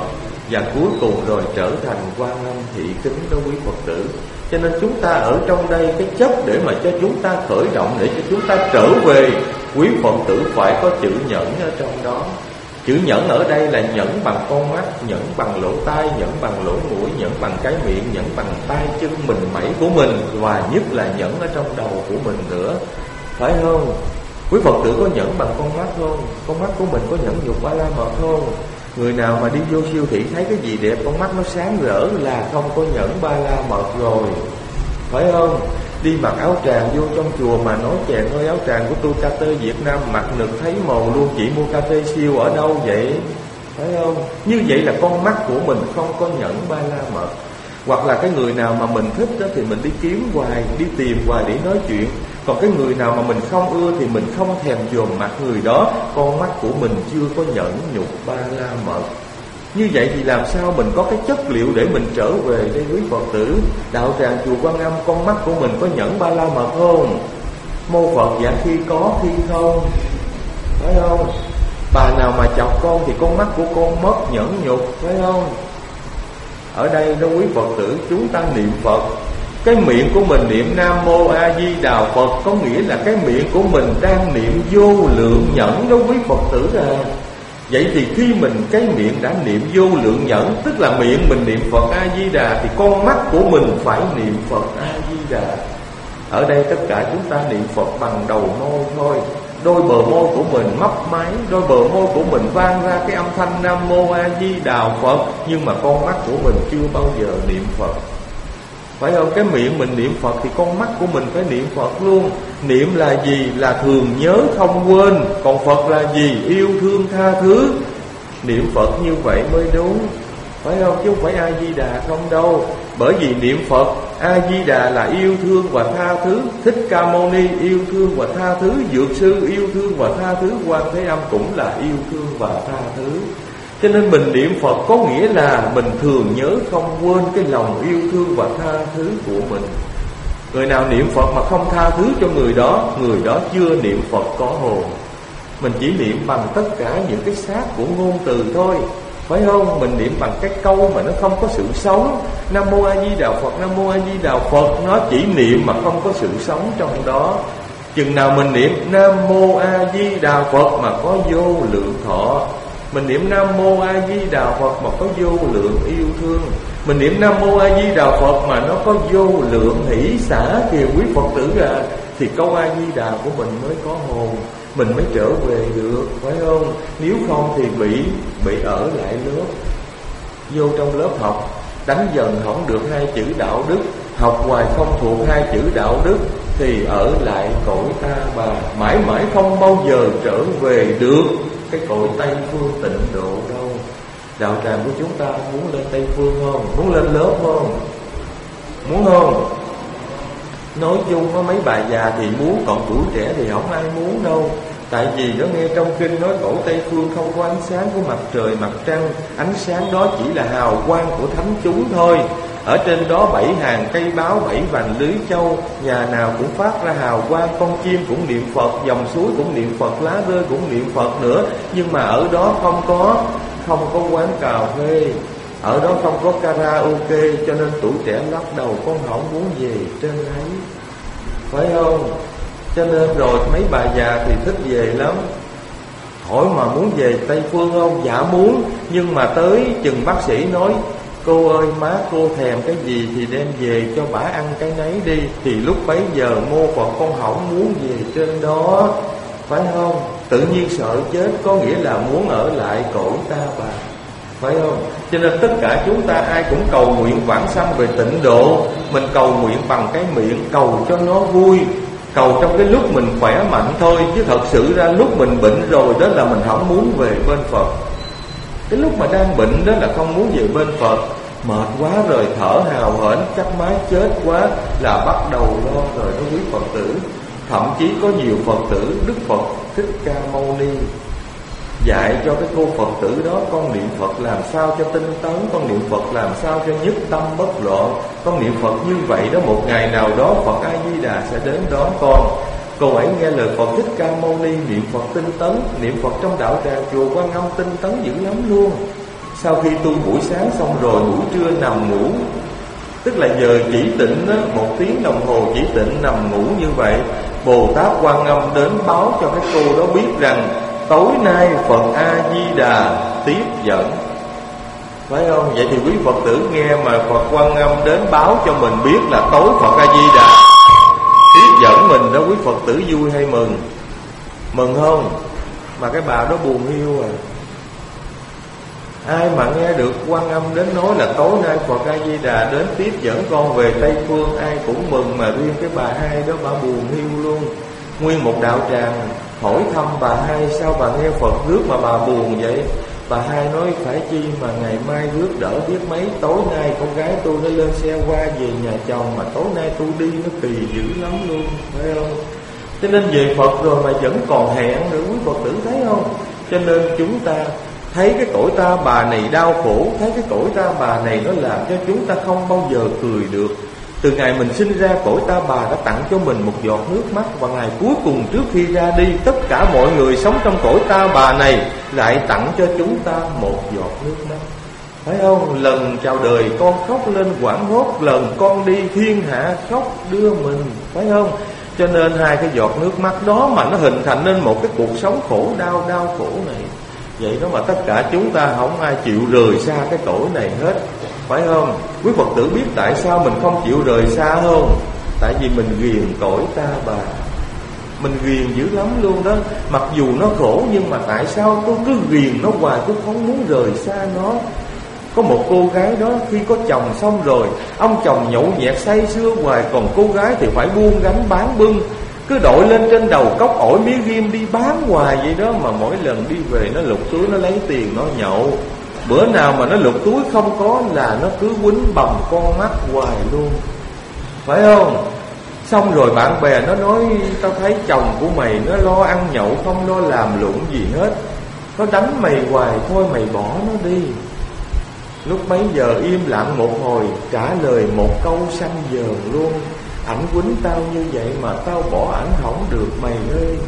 và cuối cùng rồi trở thành Quan Âm thị kính đó quý Phật tử. Cho nên chúng ta ở trong đây cái chất để mà cho chúng ta khởi động, để cho chúng ta trở về, quý Phật tử phải có chữ nhẫn ở trong đó. Chữ nhẫn ở đây là nhẫn bằng con mắt, nhẫn bằng lỗ tai, nhẫn bằng lỗ mũi, nhẫn bằng cái miệng, nhẫn bằng tay chân mình mẩy của mình, và nhất là nhẫn ở trong đầu của mình nữa, phải không? Quý Phật tử có nhẫn bằng con mắt không? Con mắt của mình có nhẫn nhục ba la mật không? Người nào mà đi vô siêu thị thấy cái gì đẹp, con mắt nó sáng rỡ là không có nhẫn ba la mật rồi, phải không? Đi mặc áo tràng vô trong chùa mà nói chèn thôi, áo tràng của tôi ca tê Việt Nam, mặc nực thấy màu luôn, chỉ mua ca tê siêu ở đâu vậy, phải không? Như vậy là con mắt của mình không có nhẫn ba la mật. Hoặc là cái người nào mà mình thích đó thì mình đi kiếm hoài, đi tìm hoài để nói chuyện. Còn cái người nào mà mình không ưa thì mình không thèm dòm mặt người đó. Con mắt của mình chưa có nhẫn nhục ba la mật. Như vậy thì làm sao mình có cái chất liệu để mình trở về đây quý Phật tử? Đạo tràng chùa Quan Âm, con mắt của mình có nhẫn ba la mật không? Mô Phật dạ khi có khi không, phải không? Bà nào mà chọc con thì con mắt của con mất nhẫn nhục, phải không? Ở đây đó quý Phật tử, chúng ta niệm Phật, cái miệng của mình niệm Nam Mô A Di Đà Phật, có nghĩa là cái miệng của mình đang niệm vô lượng nhẫn đó quý Phật tử à. Vậy thì khi mình cái miệng đã niệm vô lượng nhẫn, tức là miệng mình niệm Phật A Di Đà, thì con mắt của mình phải niệm Phật A Di Đà. Ở đây tất cả chúng ta niệm Phật bằng đầu môi thôi. Đôi bờ môi của mình mấp máy, đôi bờ môi của mình vang ra cái âm thanh Nam Mô A Di Đà Phật, nhưng mà con mắt của mình chưa bao giờ niệm Phật, phải không? Cái miệng mình niệm Phật thì con mắt của mình phải niệm Phật luôn. Niệm là gì? Là thường nhớ không quên. Còn Phật là gì? Yêu thương tha thứ. Niệm Phật như vậy mới đúng, phải không? Chứ không phải A Di Đà không đâu. Bởi vì niệm Phật A Di Đà là yêu thương và tha thứ, Thích Ca Mâu Ni yêu thương và tha thứ, Dược Sư yêu thương và tha thứ, Quan Thế Âm cũng là yêu thương và tha thứ. Cho nên mình niệm Phật có nghĩa là mình thường nhớ không quên cái lòng yêu thương và tha thứ của mình. Người nào niệm Phật mà không tha thứ cho người đó, người đó chưa niệm Phật có hồn. Mình chỉ niệm bằng tất cả những cái xác của ngôn từ thôi, phải không? Mình niệm bằng cái câu mà nó không có sự sống. Nam Mô A Di Đà Phật, Nam Mô A Di Đà Phật, nó chỉ niệm mà không có sự sống trong đó. Chừng nào mình niệm Nam Mô A Di Đà Phật mà có vô lượng thọ, mình niệm Nam Mô A Di Đà Phật mà có vô lượng yêu thương, mình niệm Nam Mô A Di Đà Phật mà nó có vô lượng hỷ xả kìa quý Phật tử à, thì câu A Di Đà của mình mới có hồn, mình mới trở về được, phải không? Nếu không thì bị bị ở lại lớp, vô trong lớp học đánh dần không được hai chữ đạo đức, học hoài không thuộc hai chữ đạo đức thì ở lại cõi ta bà, mãi mãi không bao giờ trở về được cái cõi Tây Phương tịnh độ đâu. Đạo tràng của chúng ta muốn lên Tây Phương không? Muốn lên lớp không? Muốn không? Nói chung có mấy bà già thì muốn, còn tuổi trẻ thì không ai muốn đâu. Tại vì nó nghe trong kinh nói cõi Tây Phương không có ánh sáng của mặt trời mặt trăng, ánh sáng đó chỉ là hào quang của thánh chúng thôi. Ở trên đó bảy hàng cây báo, bảy vành lưới châu, nhà nào cũng phát ra hào quang, con chim cũng niệm Phật, dòng suối cũng niệm Phật, lá rơi cũng niệm Phật nữa. Nhưng mà ở đó không có không có quán cà phê, ở đó không có karaoke, cho nên tuổi trẻ lắc đầu con không muốn về trên ấy, phải không? Cho nên rồi mấy bà già thì thích về lắm. Hỏi mà muốn về Tây Phương không? Dạ muốn. Nhưng mà tới chừng bác sĩ nói cô ơi má cô thèm cái gì thì đem về cho bả ăn cái nấy đi, thì lúc bấy giờ Mô Phật con không muốn về trên đó, phải không? Tự nhiên sợ chết, có nghĩa là muốn ở lại cõi ta bà, phải không? Cho nên tất cả chúng ta ai cũng cầu nguyện vãng sanh về tịnh độ. Mình cầu nguyện bằng cái miệng, cầu cho nó vui, cầu trong cái lúc mình khỏe mạnh thôi. Chứ thật sự ra lúc mình bệnh rồi đó là mình không muốn về bên Phật. Cái lúc mà đang bệnh đó là không muốn về bên Phật. Mệt quá rồi, thở hào hển, chắc mái chết quá là bắt đầu lo rồi đó quý Phật tử. Thậm chí có nhiều Phật tử, Đức Phật Thích Ca Mâu Ni dạy cho cái cô Phật tử đó, con niệm Phật làm sao cho tinh tấn, con niệm Phật làm sao cho nhất tâm bất loạn, con niệm Phật như vậy đó, một ngày nào đó Phật A Di Đà sẽ đến đón con. Cô ấy nghe lời Phật Thích Ca Mâu Ni niệm Phật tinh tấn, niệm Phật trong đạo tràng chùa Quan Âm tinh tấn dữ lắm luôn. Sau khi tu buổi sáng xong rồi, buổi trưa nằm ngủ, tức là giờ chỉ tịnh đó, một tiếng đồng hồ chỉ tịnh nằm ngủ như vậy, Bồ Tát Quan Âm đến báo cho cái cô đó biết rằng tối nay Phật A Di Đà tiếp dẫn. Phải không? Vậy thì quý Phật tử nghe mà Phật Quan Âm đến báo cho mình biết là tối Phật A Di Đà tiếp dẫn mình đó, quý Phật tử vui hay mừng? Mừng không? Mà cái bà đó buồn hiu rồi. Ai mà nghe được Quan Âm đến nói là tối nay Phật A Di Đà đến tiếp dẫn con về Tây Phương, ai cũng mừng, mà riêng cái bà hai đó bà buồn hiu luôn. Nguyên một đạo tràng hỏi thăm bà hai, sao bà nghe Phật rước mà bà buồn vậy? Bà hai nói phải chi mà ngày mai rước đỡ biết mấy, tối nay con gái tôi nó lên xe qua về nhà chồng, mà tối nay tôi đi nó kỳ dữ lắm luôn, phải không? Cho nên về Phật rồi mà vẫn còn hẹn nữa, quý Phật tử thấy không? Cho nên chúng ta thấy cái cõi ta bà này đau khổ, thấy cái cõi ta bà này nó làm cho chúng ta không bao giờ cười được. Từ ngày mình sinh ra, cõi ta bà đã tặng cho mình một giọt nước mắt, và ngày cuối cùng trước khi ra đi, tất cả mọi người sống trong cõi ta bà này lại tặng cho chúng ta một giọt nước mắt. Phải không? Lần chào đời con khóc lên quảng hốt, lần con đi thiên hạ khóc đưa mình. Phải không? Cho nên hai cái giọt nước mắt đó mà nó hình thành nên một cái cuộc sống khổ đau, đau khổ này. Vậy đó mà tất cả chúng ta không ai chịu rời xa cái cõi này hết. Phải không? Quý Phật tử biết tại sao mình không chịu rời xa không? Tại vì mình ghiền cõi ta bà. Mình ghiền dữ lắm luôn đó. Mặc dù nó khổ nhưng mà tại sao tôi cứ ghiền nó hoài, tôi không muốn rời xa nó. Có một cô gái đó khi có chồng xong rồi, ông chồng nhậu nhẹt say sưa hoài, còn cô gái thì phải buông gánh bán bưng, cứ đội lên trên đầu cốc ổi mía ghim đi bán hoài vậy đó. Mà mỗi lần đi về nó lục túi, nó lấy tiền nó nhậu. Bữa nào mà nó lục túi không có là nó cứ quýnh bầm con mắt hoài luôn. Phải không? Xong rồi bạn bè nó nói tao thấy chồng của mày nó lo ăn nhậu không lo làm lụng gì hết, nó đánh mày hoài, thôi mày bỏ nó đi. Lúc bấy giờ im lặng một hồi, trả lời một câu sanh dờn luôn: ảnh quýnh tao như vậy mà tao bỏ ảnh không được mày ơi.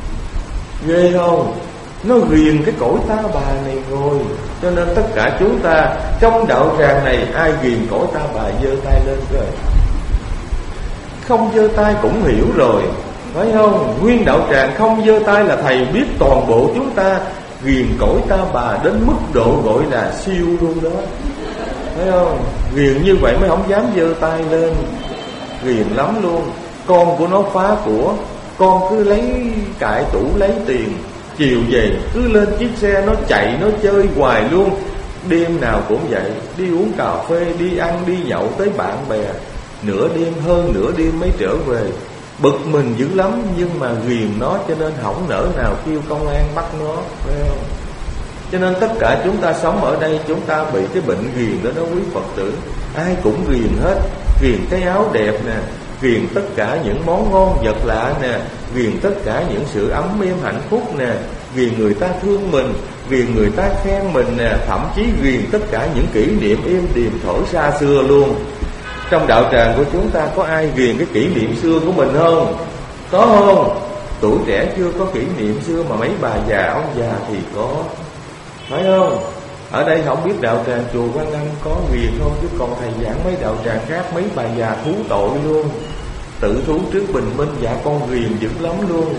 Ghê không? Nó ghiền cái cõi ta bà này rồi. Cho nên tất cả chúng ta trong đạo tràng này, ai ghiền cõi ta bà giơ tay lên rồi. Không giơ tay cũng hiểu rồi, phải không? Nguyên đạo tràng không giơ tay là thầy biết toàn bộ chúng ta ghiền cõi ta bà đến mức độ gọi là siêu luôn đó. Thấy không? Ghiền như vậy mới không dám giơ tay lên. Ghiền lắm luôn. Con của nó phá của, con cứ lấy cại tủ lấy tiền, chiều về cứ lên chiếc xe nó chạy, nó chơi hoài luôn. Đêm nào cũng vậy, đi uống cà phê, đi ăn, đi nhậu tới bạn bè, nửa đêm hơn nửa đêm mới trở về. Bực mình dữ lắm, nhưng mà ghiền nó cho nên không nỡ nào kêu công an bắt nó, phải không? Cho nên tất cả chúng ta sống ở đây, chúng ta bị cái bệnh ghiền đó đó quý Phật tử. Ai cũng ghiền hết. Ghiền cái áo đẹp nè, ghiền tất cả những món ngon vật lạ nè, ghiền tất cả những sự ấm êm hạnh phúc nè, ghiền người ta thương mình, ghiền người ta khen mình nè, thậm chí ghiền tất cả những kỷ niệm êm đềm thổi xa xưa luôn. Trong đạo tràng của chúng ta có ai ghiền cái kỷ niệm xưa của mình không? Có không? Tuổi trẻ chưa có kỷ niệm xưa mà mấy bà già ông già thì có, phải không? Ở đây không biết đạo tràng chùa Quan Âm có ghiền không, chứ còn thầy giảng mấy đạo tràng khác mấy bà già thú tội luôn, tự thú trước bình minh. Dạ con ghiền dữ lắm luôn.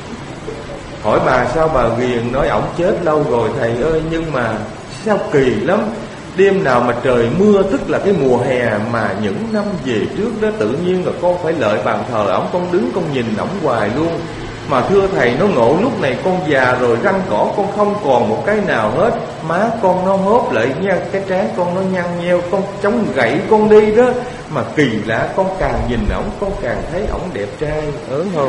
Hỏi bà sao bà ghiền, nói ổng chết lâu rồi thầy ơi, nhưng mà sao kỳ lắm. Đêm nào mà trời mưa, tức là cái mùa hè mà những năm về trước đó, tự nhiên là con phải lợi bàn thờ ổng, con đứng con nhìn ổng hoài luôn. Mà thưa thầy, nó ngộ lúc này con già rồi, răng cỏ con không còn một cái nào hết, má con nó hốp lại nha, cái trán con nó nhăn nheo, con chống gậy con đi đó. Mà kỳ lạ, con càng nhìn ổng con càng thấy ổng đẹp trai, ớn không?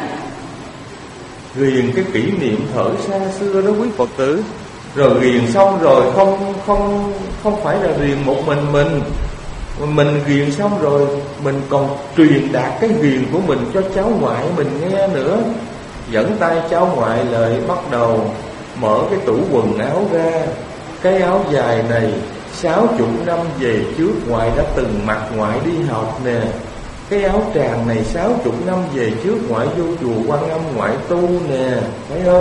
Ghiền cái kỷ niệm thở xa xưa đó quý Phật tử. Rồi ghiền xong rồi không không không phải là ghiền một mình mình. Mình ghiền xong rồi mình còn truyền đạt cái ghiền của mình cho cháu ngoại mình nghe nữa. Dẫn tay cháu ngoại lại bắt đầu mở cái tủ quần áo ra. Cái áo dài này sáu chục năm về trước ngoại đã từng mặc ngoại đi học nè. Cái áo tràng này sáu chục năm về trước ngoại vô chùa Quan Âm ngoại tu nè, thấy không?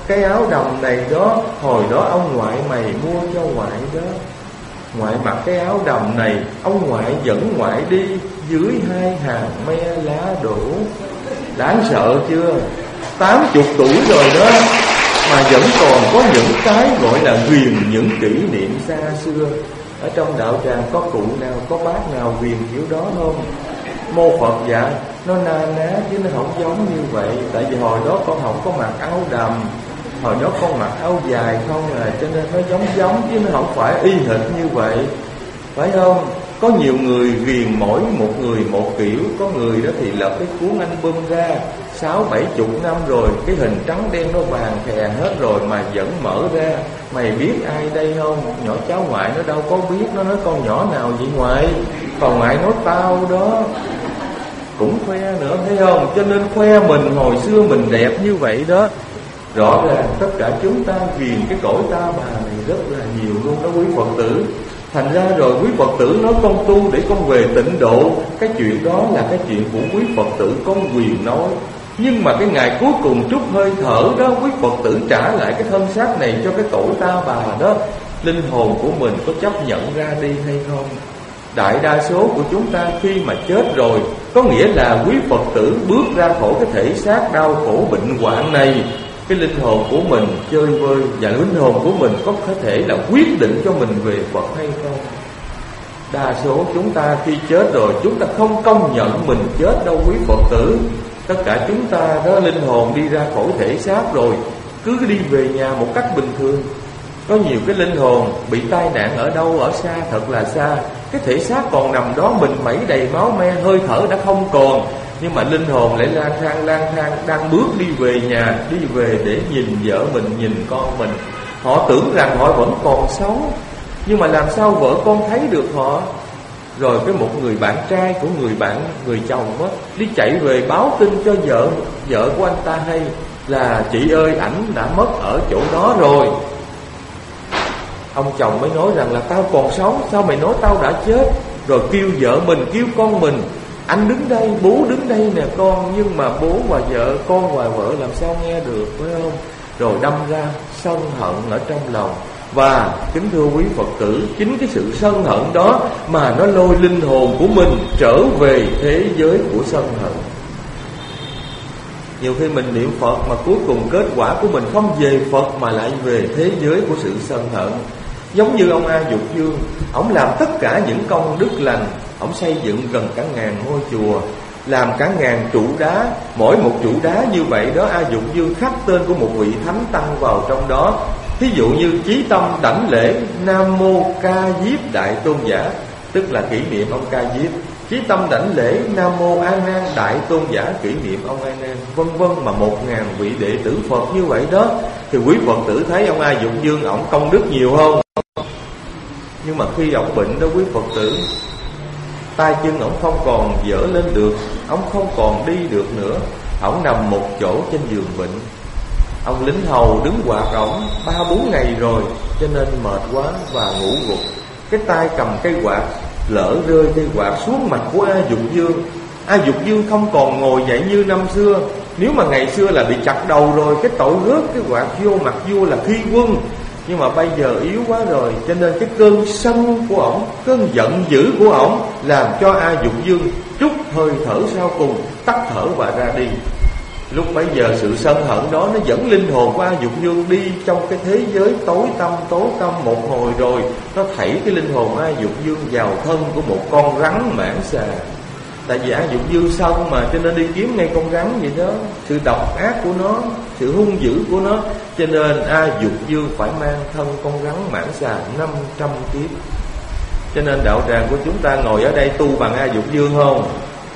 Cái áo đồng này đó, hồi đó ông ngoại mày mua cho ngoại đó. Ngoại mặc cái áo đồng này, ông ngoại dẫn ngoại đi dưới hai hàng me lá đổ. Đáng sợ chưa? Tám chục tuổi rồi đó mà vẫn còn có những cái gọi là ghiền những kỷ niệm xa xưa. Ở trong đạo tràng có cụ nào, có bác nào ghiền kiểu đó không? Mô Phật dạ, nó na ná chứ nó không giống như vậy. Tại vì hồi đó con không có mặc áo đầm, hồi đó con mặc áo dài không à, cho nên nó giống giống chứ nó không phải y hệt như vậy, phải không? Có nhiều người ghiền mỗi một người một kiểu. Có người đó thì lật cái cuốn album ra sáu bảy chục năm rồi, cái hình trắng đen nó vàng khè hết rồi mà vẫn mở ra. Mày biết ai đây không? Nhỏ cháu ngoại nó đâu có biết. Nó nói con nhỏ nào vậy ngoại? Còn ngoại nói tao đó. Cũng khoe nữa, thấy không? Cho nên khoe mình hồi xưa mình đẹp như vậy đó. Rõ ràng tất cả chúng ta ghiền cái cõi ta bà này rất là nhiều luôn đó quý Phật tử. Thành ra rồi quý Phật tử nói con tu để con về tịnh độ, cái chuyện đó là cái chuyện của quý Phật tử con quyền nói. Nhưng mà cái ngày cuối cùng trút hơi thở đó, quý Phật tử trả lại cái thân xác này cho cái cõi ta bà đó, linh hồn của mình có chấp nhận ra đi hay không? Đại đa số của chúng ta khi mà chết rồi, có nghĩa là quý Phật tử bước ra khỏi cái thể xác đau khổ bệnh hoạn này, cái linh hồn của mình chơi vơi, và linh hồn của mình có thể là quyết định cho mình về Phật hay không. Đa số chúng ta khi chết rồi, chúng ta không công nhận mình chết đâu quý Phật tử. Tất cả chúng ta đó, linh hồn đi ra khỏi thể xác rồi, cứ đi về nhà một cách bình thường. Có nhiều cái linh hồn bị tai nạn ở đâu, ở xa, thật là xa, cái thể xác còn nằm đó, mình mẩy đầy máu me, hơi thở đã không còn, nhưng mà linh hồn lại lang thang lang thang đang bước đi về nhà, đi về để nhìn vợ mình, nhìn con mình. Họ tưởng rằng họ vẫn còn sống, nhưng mà làm sao vợ con thấy được họ? Rồi cái một người bạn trai của người bạn, người chồng á, đi chạy về báo tin cho vợ vợ của anh ta hay là chị ơi, ảnh đã mất ở chỗ đó rồi. Ông chồng mới nói rằng là tao còn sống, sao mày nói tao đã chết? Rồi kêu vợ mình, kêu con mình, anh đứng đây, bố đứng đây nè con. Nhưng mà bố và vợ, con và vợ làm sao nghe được, phải không? Rồi đâm ra sân hận ở trong lòng. Và kính thưa quý Phật tử, chính cái sự sân hận đó mà nó lôi linh hồn của mình trở về thế giới của sân hận. Nhiều khi mình niệm Phật mà cuối cùng kết quả của mình không về Phật mà lại về thế giới của sự sân hận. Giống như ông A Dục Dương, ông làm tất cả những công đức lành, ông xây dựng gần cả ngàn ngôi chùa, làm cả ngàn trụ đá. Mỗi một trụ đá như vậy đó, A Dục Dương khắc tên của một vị thánh tăng vào trong đó. Thí dụ như Chí Tâm đảnh lễ Nam Mô Ca Diếp Đại Tôn Giả, tức là kỷ niệm ông Ca Diếp. Chí Tâm đảnh lễ Nam Mô A Nan Đại Tôn Giả, kỷ niệm ông A Nan, vân vân, mà một ngàn vị đệ tử Phật như vậy đó. Thì quý Phật tử thấy ông A Dục Dương ổng công đức nhiều không? Nhưng mà khi ổng bệnh đó quý Phật tử, tay chân ổng không còn dở lên được, ổng không còn đi được nữa, ổng nằm một chỗ trên giường bệnh. Ông lính hầu đứng quạt ổng ba bốn ngày rồi, cho nên mệt quá và ngủ gục. Cái tay cầm cây quạt, lỡ rơi cây quạt xuống mặt của A Dục Dương. A Dục Dương không còn ngồi dậy như năm xưa. Nếu mà ngày xưa là bị chặt đầu rồi, cái tội rớt cái quạt vô mặt vua là khi quân. Nhưng mà bây giờ yếu quá rồi, cho nên cái cơn sân của ổng, cơn giận dữ của ổng làm cho A Dục Dương trút hơi thở sau cùng, tắt thở và ra đi. Lúc bấy giờ sự sân hận đó nó dẫn linh hồn của A Dục Dương đi trong cái thế giới tối tăm tối tăm một hồi rồi, nó thảy cái linh hồn A Dục Dương vào thân của một con rắn mãng xà. Tại vì A Dục Dương sân mà, cho nên đi kiếm ngay con rắn vậy đó. Sự độc ác của nó, sự hung dữ của nó, cho nên A Dục Dương phải mang thân con rắn mãng xà năm trăm kiếp. Cho nên đạo tràng của chúng ta ngồi ở đây tu bằng A Dục Dương không?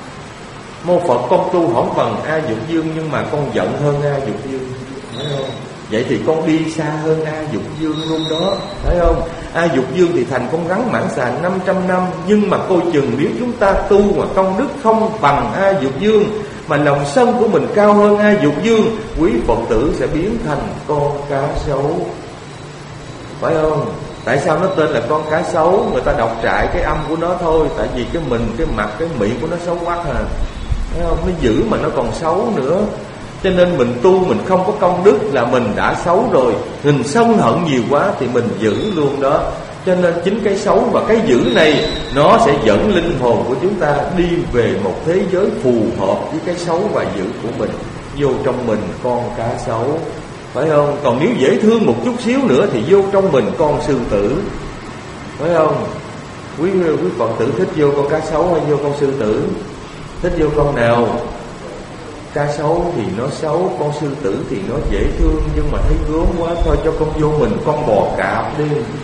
Mô Phật con tu không bằng A Dục Dương, nhưng mà con giận hơn A Dục Dương, phải không? Vậy thì con đi xa hơn A Dục Dương luôn đó, phải không? A Dục Dương thì thành con rắn mãng xà năm trăm năm. Nhưng mà coi chừng nếu chúng ta tu mà công đức không bằng A Dục Dương, mà lòng sân của mình cao hơn A Dục Dương, quý Phật tử sẽ biến thành con cá sấu, phải không? Tại sao nó tên là con cá sấu? Người ta đọc trại cái âm của nó thôi. Tại vì cái mình, cái mặt, cái miệng của nó xấu quắc à, thấy không? Nó dữ mà nó còn xấu nữa. Cho nên mình tu mình không có công đức là mình đã xấu rồi. Mình sân hận nhiều quá thì mình giữ luôn đó. Cho nên chính cái xấu và cái giữ này nó sẽ dẫn linh hồn của chúng ta đi về một thế giới phù hợp với cái xấu và giữ của mình. Vô trong mình con cá sấu, phải không? Còn nếu dễ thương một chút xíu nữa thì vô trong mình con sư tử, phải không? Quý quý Phật tử thích vô con cá sấu hay vô con sư tử? Thích vô con nào? Cá sấu thì nó xấu, con sư tử thì nó dễ thương, nhưng mà thấy gớm quá thôi cho con vô mình con bò cạp đi,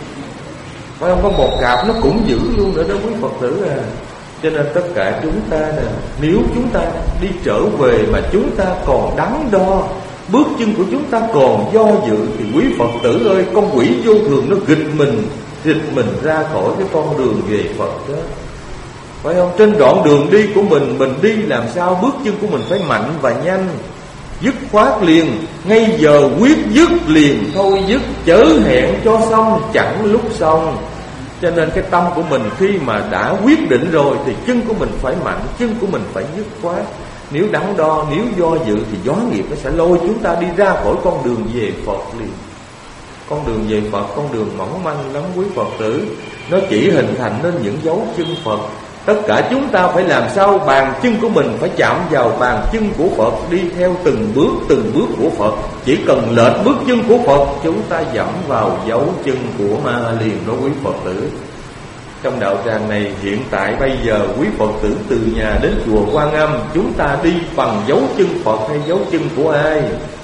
phải không? Con bò cạp nó cũng giữ luôn nữa đó quý Phật tử à. Cho nên tất cả chúng ta nè, nếu chúng ta đi trở về mà chúng ta còn đắn đo, bước chân của chúng ta còn do dự, thì quý Phật tử ơi, con quỷ vô thường nó nghịch mình, nghịch mình ra khỏi cái con đường về Phật đó, phải không? Trên đoạn đường đi của mình, mình đi làm sao bước chân của mình phải mạnh và nhanh, dứt khoát liền, ngay giờ quyết dứt liền thôi dứt, chớ hẹn cho xong chẳng lúc xong. Cho nên cái tâm của mình khi mà đã quyết định rồi thì chân của mình phải mạnh, chân của mình phải dứt khoát. Nếu đắn đo, nếu do dự thì gió nghiệp nó sẽ lôi chúng ta đi ra khỏi con đường về Phật liền. Con đường về Phật, con đường mỏng manh lắm quý Phật tử. Nó chỉ hình thành nên những dấu chân Phật. Tất cả chúng ta phải làm sao bàn chân của mình phải chạm vào bàn chân của Phật, đi theo từng bước từng bước của Phật. Chỉ cần lệch bước chân của Phật, chúng ta dẫm vào dấu chân của ma liền đó quý Phật tử. Trong đạo tràng này hiện tại bây giờ quý Phật tử từ nhà đến chùa Quan Âm, chúng ta đi bằng dấu chân Phật hay dấu chân của ai?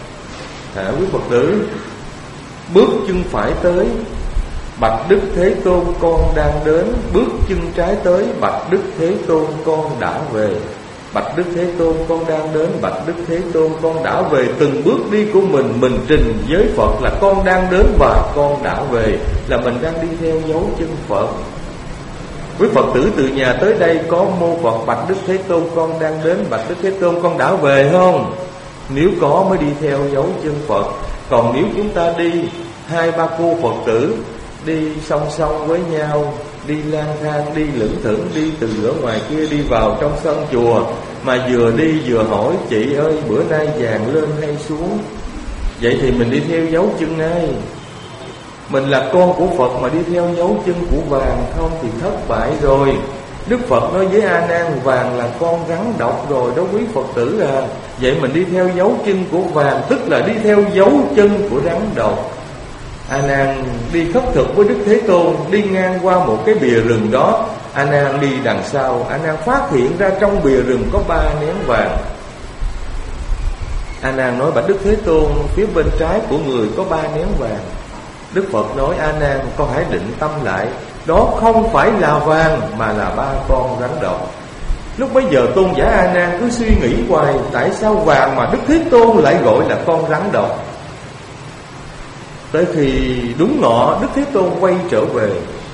Hả quý Phật tử? Bước chân phải tới, bạch Đức Thế Tôn con đang đến. Bước chân trái tới, bạch Đức Thế Tôn con đã về. Bạch Đức Thế Tôn con đang đến, bạch Đức Thế Tôn con đã về. Từng bước đi của mình, mình trình với Phật là con đang đến và con đã về, là mình đang đi theo dấu chân Phật. Quý Phật tử từ nhà tới đây có mô Phật bạch Đức Thế Tôn con đang đến, bạch Đức Thế Tôn con đã về không? Nếu có mới đi theo dấu chân Phật. Còn nếu chúng ta đi hai ba cô Phật tử đi song song với nhau, đi lang thang, đi lững thững, đi từ ở ngoài kia đi vào trong sân chùa, mà vừa đi vừa hỏi chị ơi bữa nay vàng lên hay xuống, vậy thì mình đi theo dấu chân ai? Mình là con của Phật mà đi theo dấu chân của vàng không thì thất bại rồi. Đức Phật nói với A Nan, vàng là con rắn độc rồi đó quý Phật tử à. Vậy mình đi theo dấu chân của vàng, tức là đi theo dấu chân của rắn độc. A Nan đi khất thực với Đức Thế Tôn, đi ngang qua một cái bìa rừng đó. A Nan đi đằng sau, A Nan phát hiện ra trong bìa rừng có ba nén vàng. A Nan nói bạch Đức Thế Tôn, phía bên trái của người có ba nén vàng. Đức Phật nói A Nan, con hãy định tâm lại, đó không phải là vàng mà là ba con rắn độc. Lúc bấy giờ tôn giả A Nan cứ suy nghĩ hoài, tại sao vàng mà Đức Thế Tôn lại gọi là con rắn độc. Tới khi đúng ngọ, Đức Thế Tôn quay trở về.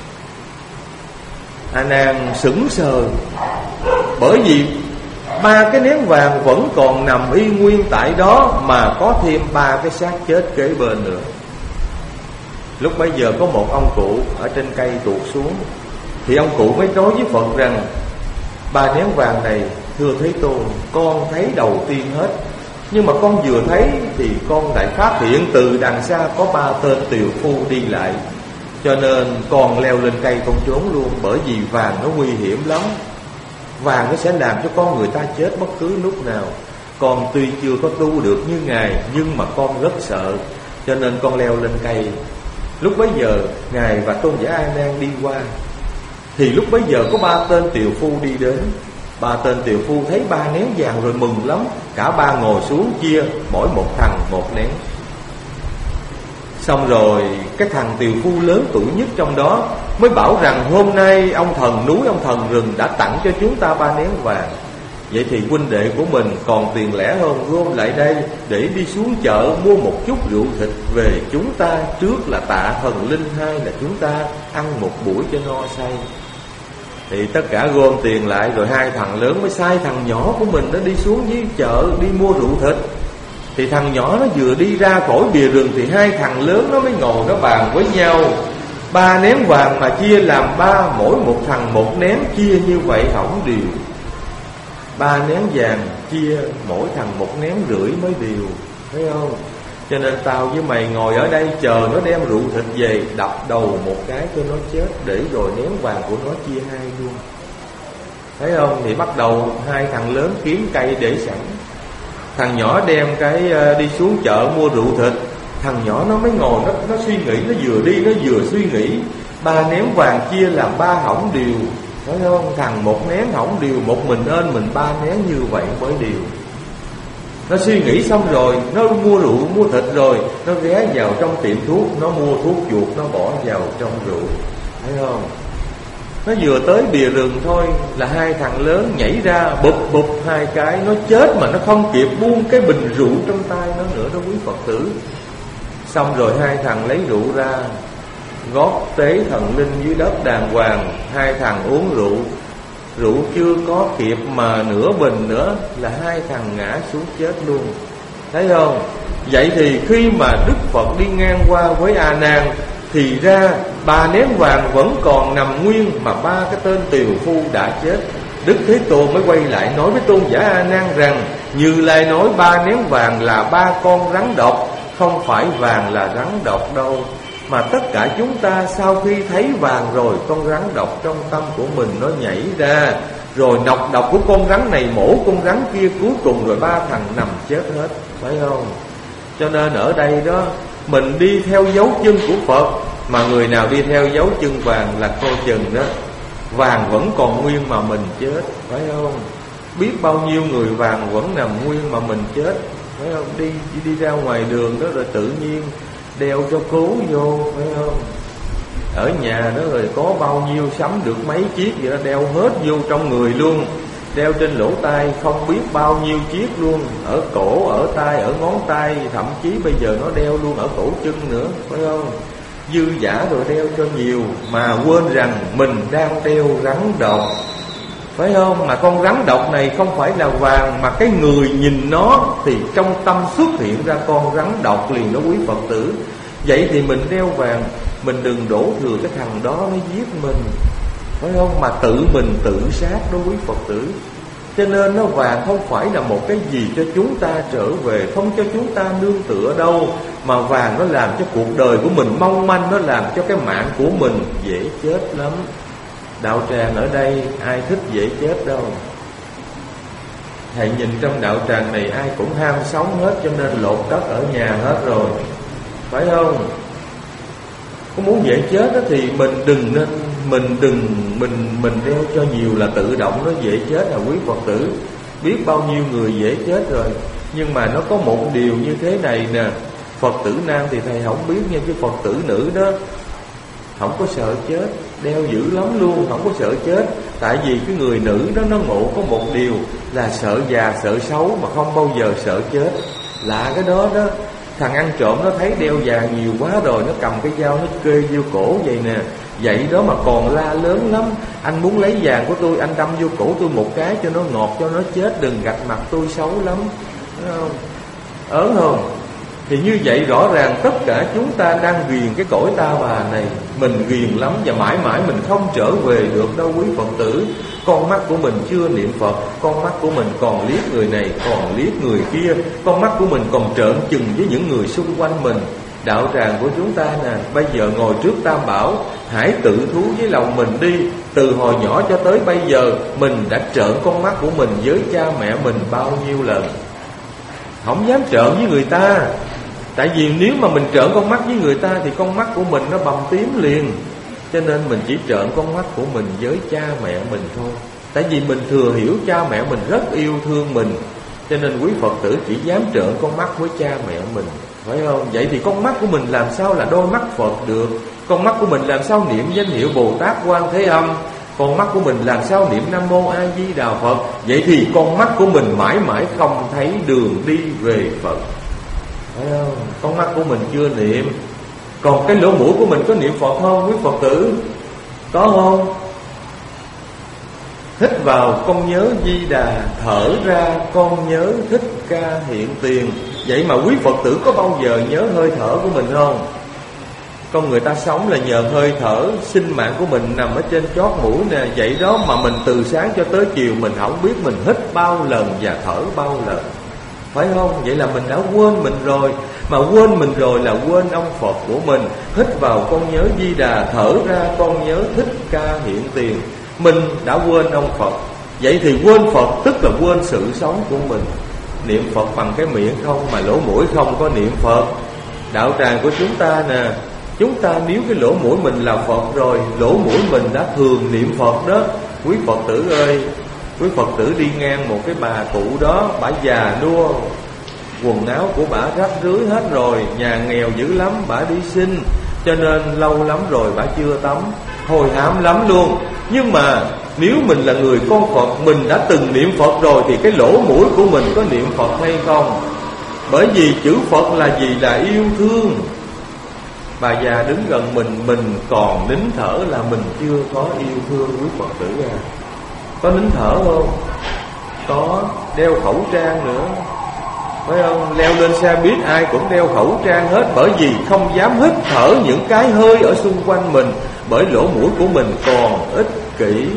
A Nan sững sờ, bởi vì ba cái nén vàng vẫn còn nằm y nguyên tại đó, mà có thêm ba cái xác chết kế bên nữa. Lúc bấy giờ có một ông cụ ở trên cây tuột xuống, thì ông cụ mới nói với Phật rằng, ba nén vàng này thưa Thế Tôn, con thấy đầu tiên hết, nhưng mà con vừa thấy thì con lại phát hiện từ đằng xa có ba tên tiều phu đi lại, cho nên con leo lên cây con trốn luôn. Bởi vì vàng nó nguy hiểm lắm, vàng nó sẽ làm cho con người ta chết bất cứ lúc nào. Con tuy chưa có tu được như Ngài, nhưng mà con rất sợ, cho nên con leo lên cây. Lúc bấy giờ Ngài và tôn giả A Nan đi qua, thì lúc bấy giờ có ba tên tiều phu đi đến. Ba tên tiều phu thấy ba nén vàng rồi mừng lắm, cả ba ngồi xuống chia mỗi một thằng một nén. Xong rồi cái thằng tiều phu lớn tuổi nhất trong đó mới bảo rằng, hôm nay ông thần núi, ông thần rừng đã tặng cho chúng ta ba nén vàng. Vậy thì huynh đệ của mình còn tiền lẻ hơn, gom lại đây để đi xuống chợ mua một chút rượu thịt về chúng ta. Trước là tạ thần linh, hai là chúng ta ăn một buổi cho no say. Thì tất cả gom tiền lại, rồi hai thằng lớn mới sai thằng nhỏ của mình nó đi xuống dưới chợ đi mua rượu thịt. Thì thằng nhỏ nó vừa đi ra khỏi bìa rừng, thì hai thằng lớn nó mới ngồi nó bàn với nhau, ba nén vàng mà chia làm ba, mỗi một thằng một nén, chia như vậy hỏng điều. Ba nén vàng chia mỗi thằng một nén rưỡi mới đều, thấy không? Cho nên tao với mày ngồi ở đây chờ nó đem rượu thịt về, đập đầu một cái cho nó chết, để rồi nén vàng của nó chia hai luôn, thấy không? Thì bắt đầu hai thằng lớn kiếm cây để sẵn, thằng nhỏ đem cái đi xuống chợ mua rượu thịt. Thằng nhỏ nó mới ngồi nó, nó suy nghĩ, nó vừa đi nó vừa suy nghĩ. Ba nén vàng chia làm ba hỏng điều, thấy không? Thằng một nén hỏng điều, một mình ơn mình ba nén như vậy mới điều. Nó suy nghĩ xong rồi, nó mua rượu mua thịt rồi, nó ghé vào trong tiệm thuốc, nó mua thuốc chuột, nó bỏ vào trong rượu, thấy không? Nó vừa tới bìa rừng thôi là hai thằng lớn nhảy ra bụp bụp hai cái, nó chết mà nó không kịp buông cái bình rượu trong tay nó nữa đó quý Phật tử. Xong rồi hai thằng lấy rượu ra gót tế thần linh dưới đất đàng hoàng. Hai thằng uống rượu, rượu chưa có kịp mà nửa bình nữa là hai thằng ngã xuống chết luôn, thấy không? Vậy thì khi mà Đức Phật đi ngang qua với A Nan thì ra ba nén vàng vẫn còn nằm nguyên, mà ba cái tên tiều phu đã chết. Đức Thế Tôn mới quay lại nói với tôn giả A Nan rằng: Như Lai nói ba nén vàng là ba con rắn độc, không phải vàng là rắn độc đâu. Mà tất cả chúng ta sau khi thấy vàng rồi, con rắn độc trong tâm của mình nó nhảy ra, rồi nọc độc của con rắn này mổ con rắn kia, cuối cùng rồi ba thằng nằm chết hết, phải không? Cho nên ở đây đó, mình đi theo dấu chân của Phật, mà người nào đi theo dấu chân vàng là coi chừng đó, vàng vẫn còn nguyên mà mình chết, phải không? Biết bao nhiêu người vàng vẫn nằm nguyên mà mình chết, phải không? Đi đi, đi ra ngoài đường đó rồi tự nhiên đeo cho cố vô, phải không? Ở nhà đó rồi có bao nhiêu sắm được mấy chiếc vậy đó, đeo hết vô trong người luôn. Đeo trên lỗ tai không biết bao nhiêu chiếc luôn, ở cổ, ở tay, ở ngón tay, thậm chí bây giờ nó đeo luôn ở cổ chân nữa, phải không? Dư giả rồi đeo cho nhiều mà quên rằng mình đang đeo rắn độc, phải không? Mà con rắn độc này không phải là vàng, mà cái người nhìn nó thì trong tâm xuất hiện ra con rắn độc liền đó quý Phật tử. Vậy thì mình đeo vàng, mình đừng đổ thừa cái thằng đó nó giết mình, phải không? Mà tự mình tự sát đó quý Phật tử. Cho nên nó vàng không phải là một cái gì cho chúng ta trở về, không cho chúng ta nương tựa đâu. Mà vàng nó làm cho cuộc đời của mình mong manh, nó làm cho cái mạng của mình dễ chết lắm. Đạo tràng ở đây ai thích dễ chết đâu. Thầy nhìn trong đạo tràng này ai cũng ham sống hết, cho nên lột đất ở nhà hết rồi, phải không? Có muốn dễ chết đó thì mình đừng nên mình đừng mình mình đeo cho nhiều là tự động nó dễ chết là quý Phật tử. Biết bao nhiêu người dễ chết rồi, nhưng mà nó có một điều như thế này nè. Phật tử nam thì thầy không biết nha, chứ Phật tử nữ đó không có sợ chết, đeo dữ lắm luôn, không có sợ chết. Tại vì cái người nữ đó nó ngộ có một điều là sợ già sợ xấu mà không bao giờ sợ chết. Lạ cái đó đó. Thằng ăn trộm nó thấy đeo vàng nhiều quá rồi, nó cầm cái dao nó kê vô cổ vậy nè. Vậy đó mà còn la lớn lắm: anh muốn lấy vàng của tôi, anh đâm vô cổ tôi một cái cho nó ngọt, cho nó chết, đừng gạch mặt tôi xấu lắm, thấy không? Ớn không? Thì như vậy rõ ràng tất cả chúng ta đang ghiền cái cõi ta bà này. Mình ghiền lắm và mãi mãi mình không trở về được đâu quý Phật tử. Con mắt của mình chưa niệm Phật, con mắt của mình còn liếc người này, còn liếc người kia, con mắt của mình còn trợn chừng với những người xung quanh mình. Đạo tràng của chúng ta nè, bây giờ ngồi trước Tam Bảo, hãy tự thú với lòng mình đi. Từ hồi nhỏ cho tới bây giờ, mình đã trợn con mắt của mình với cha mẹ mình bao nhiêu lần. Không dám trợn với người ta. Tại vì nếu mà mình trợn con mắt với người ta thì con mắt của mình nó bầm tím liền. Cho nên mình chỉ trợn con mắt của mình với cha mẹ mình thôi. Tại vì mình thừa hiểu cha mẹ mình rất yêu thương mình, cho nên quý Phật tử chỉ dám trợn con mắt với cha mẹ mình, phải không? Vậy thì con mắt của mình làm sao là đôi mắt Phật được? Con mắt của mình làm sao niệm danh hiệu Bồ Tát Quan Thế Âm? Con mắt của mình làm sao niệm Nam Mô A Di Đà Phật? Vậy thì con mắt của mình mãi mãi không thấy đường đi về Phật, phải không? Con mắt của mình chưa niệm. Còn cái lỗ mũi của mình có niệm Phật không quý Phật tử? Có không? Hít vào con nhớ Di Đà, thở ra con nhớ Thích Ca hiện tiền. Vậy mà quý Phật tử có bao giờ nhớ hơi thở của mình không? Con người ta sống là nhờ hơi thở, sinh mạng của mình nằm ở trên chót mũi nè. Vậy đó mà mình từ sáng cho tới chiều mình không biết mình hít bao lần và thở bao lần, phải không? Vậy là mình đã quên mình rồi. Mà quên mình rồi là quên ông Phật của mình. Hít vào con nhớ Di Đà, thở ra con nhớ Thích Ca hiện tiền. Mình đã quên ông Phật. Vậy thì quên Phật tức là quên sự sống của mình. Niệm Phật bằng cái miệng không mà lỗ mũi không có niệm Phật. Đạo tràng của chúng ta nè, chúng ta nếu cái lỗ mũi mình là Phật rồi, lỗ mũi mình đã thường niệm Phật đó. Quý Phật tử ơi, quý Phật tử đi ngang một cái bà cụ đó, bả già nua, quần áo của bả rách rưới hết rồi, nhà nghèo dữ lắm, bả đi xin, cho nên lâu lắm rồi bả chưa tắm, hôi hám lắm luôn. Nhưng mà nếu mình là người con Phật, mình đã từng niệm Phật rồi, thì cái lỗ mũi của mình có niệm Phật hay không? Bởi vì chữ Phật là gì? Là yêu thương. Bà già đứng gần mình, mình còn nín thở là mình chưa có yêu thương quý Phật tử à. Có nín thở không? Có. Đeo khẩu trang nữa, phải không? Leo lên xe buýt ai cũng đeo khẩu trang hết. Bởi vì không dám hít thở những cái hơi ở xung quanh mình, bởi lỗ mũi của mình còn ích kỷ,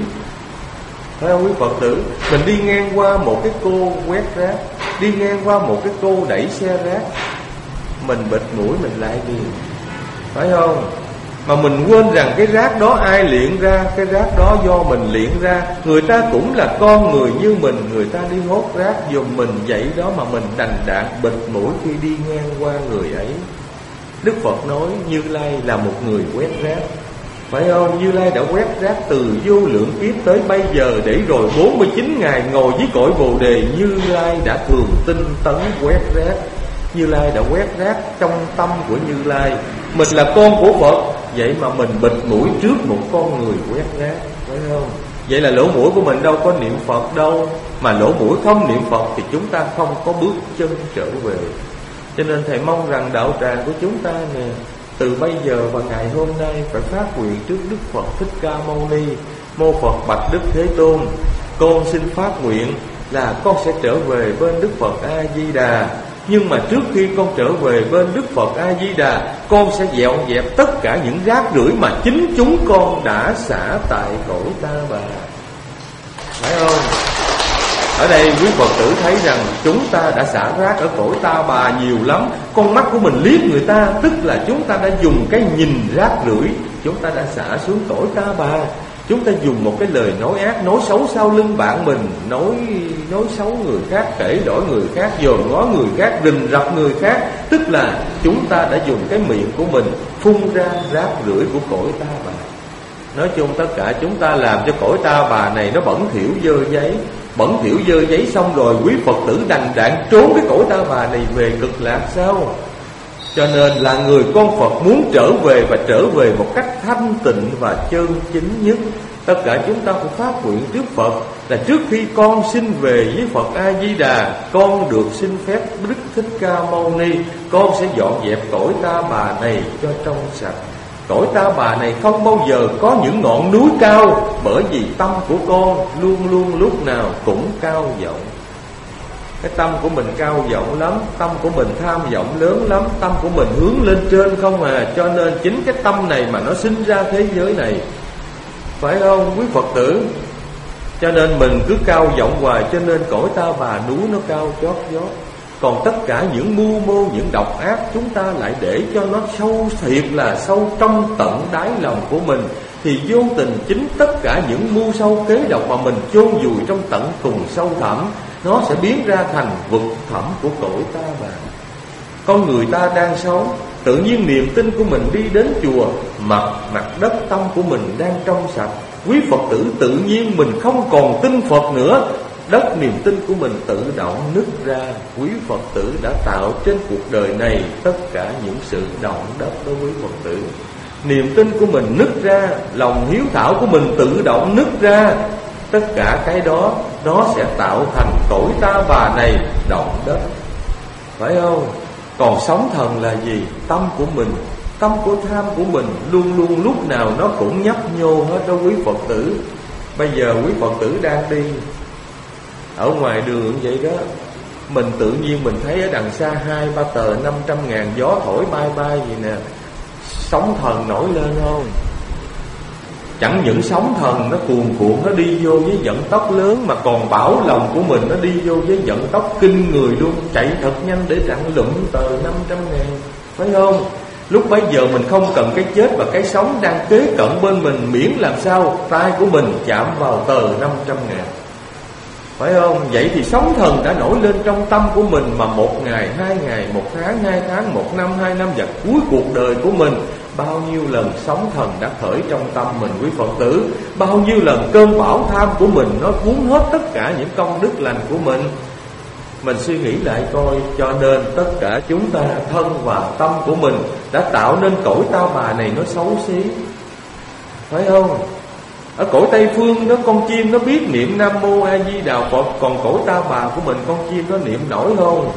phải không quý Phật tử? Mình đi ngang qua một cái cô quét rác, đi ngang qua một cái cô đẩy xe rác, mình bịt mũi mình lại đi, phải không? Mà mình quên rằng cái rác đó ai luyện ra? Cái rác đó do mình luyện ra. Người ta cũng là con người như mình, người ta đi hốt rác giùm mình. Vậy đó mà mình đành đạn bịt mũi khi đi ngang qua người ấy. Đức Phật nói Như Lai là một người quét rác, phải không? Như Lai đã quét rác từ vô lượng kiếp tới bây giờ, để rồi bốn mươi chín ngày ngồi với cõi Bồ Đề, Như Lai đã thường tinh tấn quét rác. Như Lai đã quét rác trong tâm của Như Lai. Mình là con của Phật, vậy mà mình bịt mũi trước một con người quét rác, phải không? Vậy là lỗ mũi của mình đâu có niệm Phật đâu. Mà lỗ mũi không niệm Phật thì chúng ta không có bước chân trở về. Cho nên Thầy mong rằng đạo tràng của chúng ta nè, từ bây giờ và ngày hôm nay phải phát nguyện trước Đức Phật Thích Ca Mâu Ni. Mô Phật bạch Đức Thế Tôn, con xin phát nguyện là con sẽ trở về bên Đức Phật A Di Đà. Nhưng mà trước khi con trở về bên Đức Phật A Di Đà, con sẽ dọn dẹp tất cả những rác rưởi mà chính chúng con đã xả tại cõi Ta Bà, phải không? Ở đây quý Phật tử thấy rằng chúng ta đã xả rác ở cõi Ta Bà nhiều lắm. Con mắt của mình liếc người ta, tức là chúng ta đã dùng cái nhìn rác rưởi, chúng ta đã xả xuống cõi Ta Bà. Chúng ta dùng một cái lời nói ác, nói xấu sau lưng bạn mình, nói nói xấu người khác, kể đổi người khác, dòm ngó người khác, rình rập người khác. Tức là chúng ta đã dùng cái miệng của mình phun ra rác rưởi của cõi Ta Bà. Nói chung tất cả chúng ta làm cho cõi Ta Bà này nó bẩn thỉu dơ giấy. Bẩn thỉu dơ giấy xong rồi quý Phật tử đành đạn trốn cái cõi Ta Bà này về cực lạc sao? Cho nên là người con Phật muốn trở về và trở về một cách thanh tịnh và chân chính nhất. Tất cả chúng ta phải phát nguyện trước Phật là trước khi con xin về với Phật A Di Đà, con được xin phép Đức Thích Ca Mâu Ni, con sẽ dọn dẹp cõi Ta Bà này cho trong sạch. Cõi Ta Bà này không bao giờ có những ngọn núi cao, bởi vì tâm của con luôn luôn lúc nào cũng cao vọng. Cái tâm của mình cao vọng lắm, tâm của mình tham vọng lớn lắm, tâm của mình hướng lên trên không à. Cho nên chính cái tâm này mà nó sinh ra thế giới này, phải không quý Phật tử? Cho nên mình cứ cao vọng hoài, cho nên cõi Ta Bà núi nó cao chót vót. Còn tất cả những mưu mô, những độc ác, chúng ta lại để cho nó sâu thiệt là sâu trong tận đáy lòng của mình. Thì vô tình chính tất cả những mưu sâu kế độc mà mình chôn vùi trong tận cùng sâu thẳm, nó sẽ biến ra thành vực thẳm của cõi Ta Bà. Con người ta đang sống, tự nhiên niềm tin của mình đi đến chùa, mặt mặt đất tâm của mình đang trong sạch. Quý Phật tử tự nhiên mình không còn tin Phật nữa, đất niềm tin của mình tự động nứt ra. Quý Phật tử đã tạo trên cuộc đời này tất cả những sự động đất đó quý Phật tử. Niềm tin của mình nứt ra, lòng hiếu thảo của mình tự động nứt ra. Tất cả cái đó nó sẽ tạo thành cõi Ta Bà này động đất, phải không? Còn sóng thần là gì? Tâm của mình, tâm của tham của mình luôn luôn lúc nào nó cũng nhấp nhô hết đó quý Phật tử. Bây giờ quý Phật tử đang đi ở ngoài đường vậy đó, mình tự nhiên mình thấy ở đằng xa hai ba tờ năm trăm ngàn gió thổi bay bay vậy nè, sóng thần nổi lên không? Chẳng những sóng thần nó cuồn cuộn, nó đi vô với vận tốc lớn, mà còn bão lòng của mình nó đi vô với vận tốc kinh người luôn, chạy thật nhanh để rặn lụm tờ năm trăm ngàn, phải không? Lúc bấy giờ mình không cần cái chết và cái sống đang kế cận bên mình, miễn làm sao tay của mình chạm vào tờ năm trăm ngàn, phải không? Vậy thì sóng thần đã nổi lên trong tâm của mình, mà một ngày, hai ngày, một tháng, hai tháng, một năm, hai năm, và cuối cuộc đời của mình, bao nhiêu lần sóng thần đã khởi trong tâm mình, quý Phật tử. Bao nhiêu lần cơn bão tham của mình nó cuốn hết tất cả những công đức lành của mình. Mình suy nghĩ lại coi. Cho nên tất cả chúng ta, thân và tâm của mình đã tạo nên cõi ta bà này nó xấu xí, phải không? Ở cõi Tây Phương đó, con chim nó biết niệm Nam Mô A Di Đà Phật, còn cõi ta bà của mình con chim nó niệm nổi không?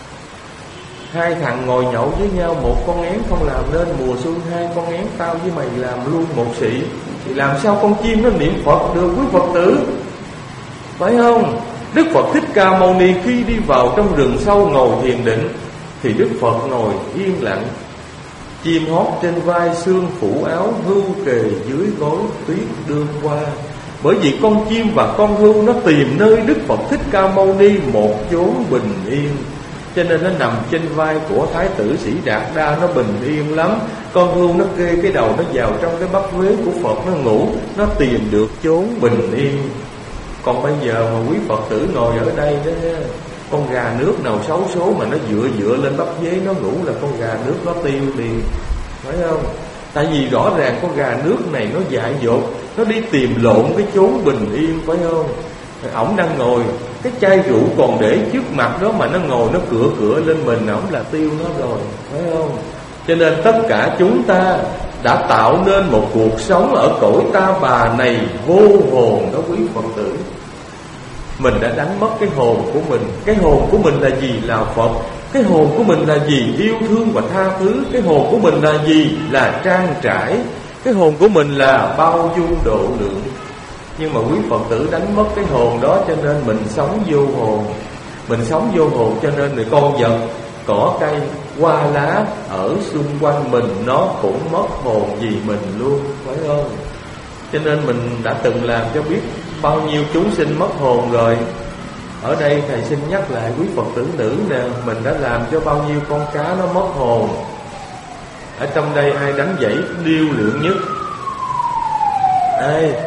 Hai thằng ngồi nhậu với nhau, một con én không làm nên mùa xuân, hai con én tao với mày làm luôn một sĩ, thì làm sao con chim nó niệm Phật được, quý Phật tử, phải không? Đức Phật Thích Ca Mâu Ni khi đi vào trong rừng sâu ngồi thiền định, thì Đức Phật ngồi yên lặng, chim hót trên vai, sương phủ áo, hưu kề dưới gối, tuyết đương qua. Bởi vì con chim và con hưu nó tìm nơi Đức Phật Thích Ca Mâu Ni một chốn bình yên, cho nên nó nằm trên vai của Thái tử Sĩ Đạt Đa, nó bình yên lắm. Con hưu nó kê cái đầu nó vào trong cái bắp vế của Phật, nó ngủ, nó tìm được chốn bình yên. Còn bây giờ mà quý Phật tử ngồi ở đây đó, con gà nước nào xấu số mà nó dựa dựa lên bắp vế nó ngủ là con gà nước nó tiêu liền, phải không? Tại vì rõ ràng con gà nước này nó dại dột, nó đi tìm lộn cái chốn bình yên, phải không? Ổng đang ngồi, cái chai rượu còn để trước mặt đó mà nó ngồi nó cửa cửa lên mình, ổng là tiêu nó rồi, phải không? Cho nên tất cả chúng ta đã tạo nên một cuộc sống ở cõi ta bà này vô hồn đó, quý Phật tử. Mình đã đánh mất cái hồn của mình. Cái hồn của mình là gì? Là Phật. Cái hồn của mình là gì? Yêu thương và tha thứ. Cái hồn của mình là gì? Là trang trải. Cái hồn của mình là bao dung độ lượng. Nhưng mà quý Phật tử đánh mất cái hồn đó, cho nên mình sống vô hồn. Mình sống vô hồn cho nên người con vật, cỏ cây, hoa lá ở xung quanh mình nó cũng mất hồn vì mình luôn, phải không? Cho nên mình đã từng làm cho biết bao nhiêu chúng sinh mất hồn rồi. Ở đây thầy xin nhắc lại quý Phật tử nữ nè, mình đã làm cho bao nhiêu con cá nó mất hồn. Ở trong đây ai đánh dãy điêu luyện nhất? Ai?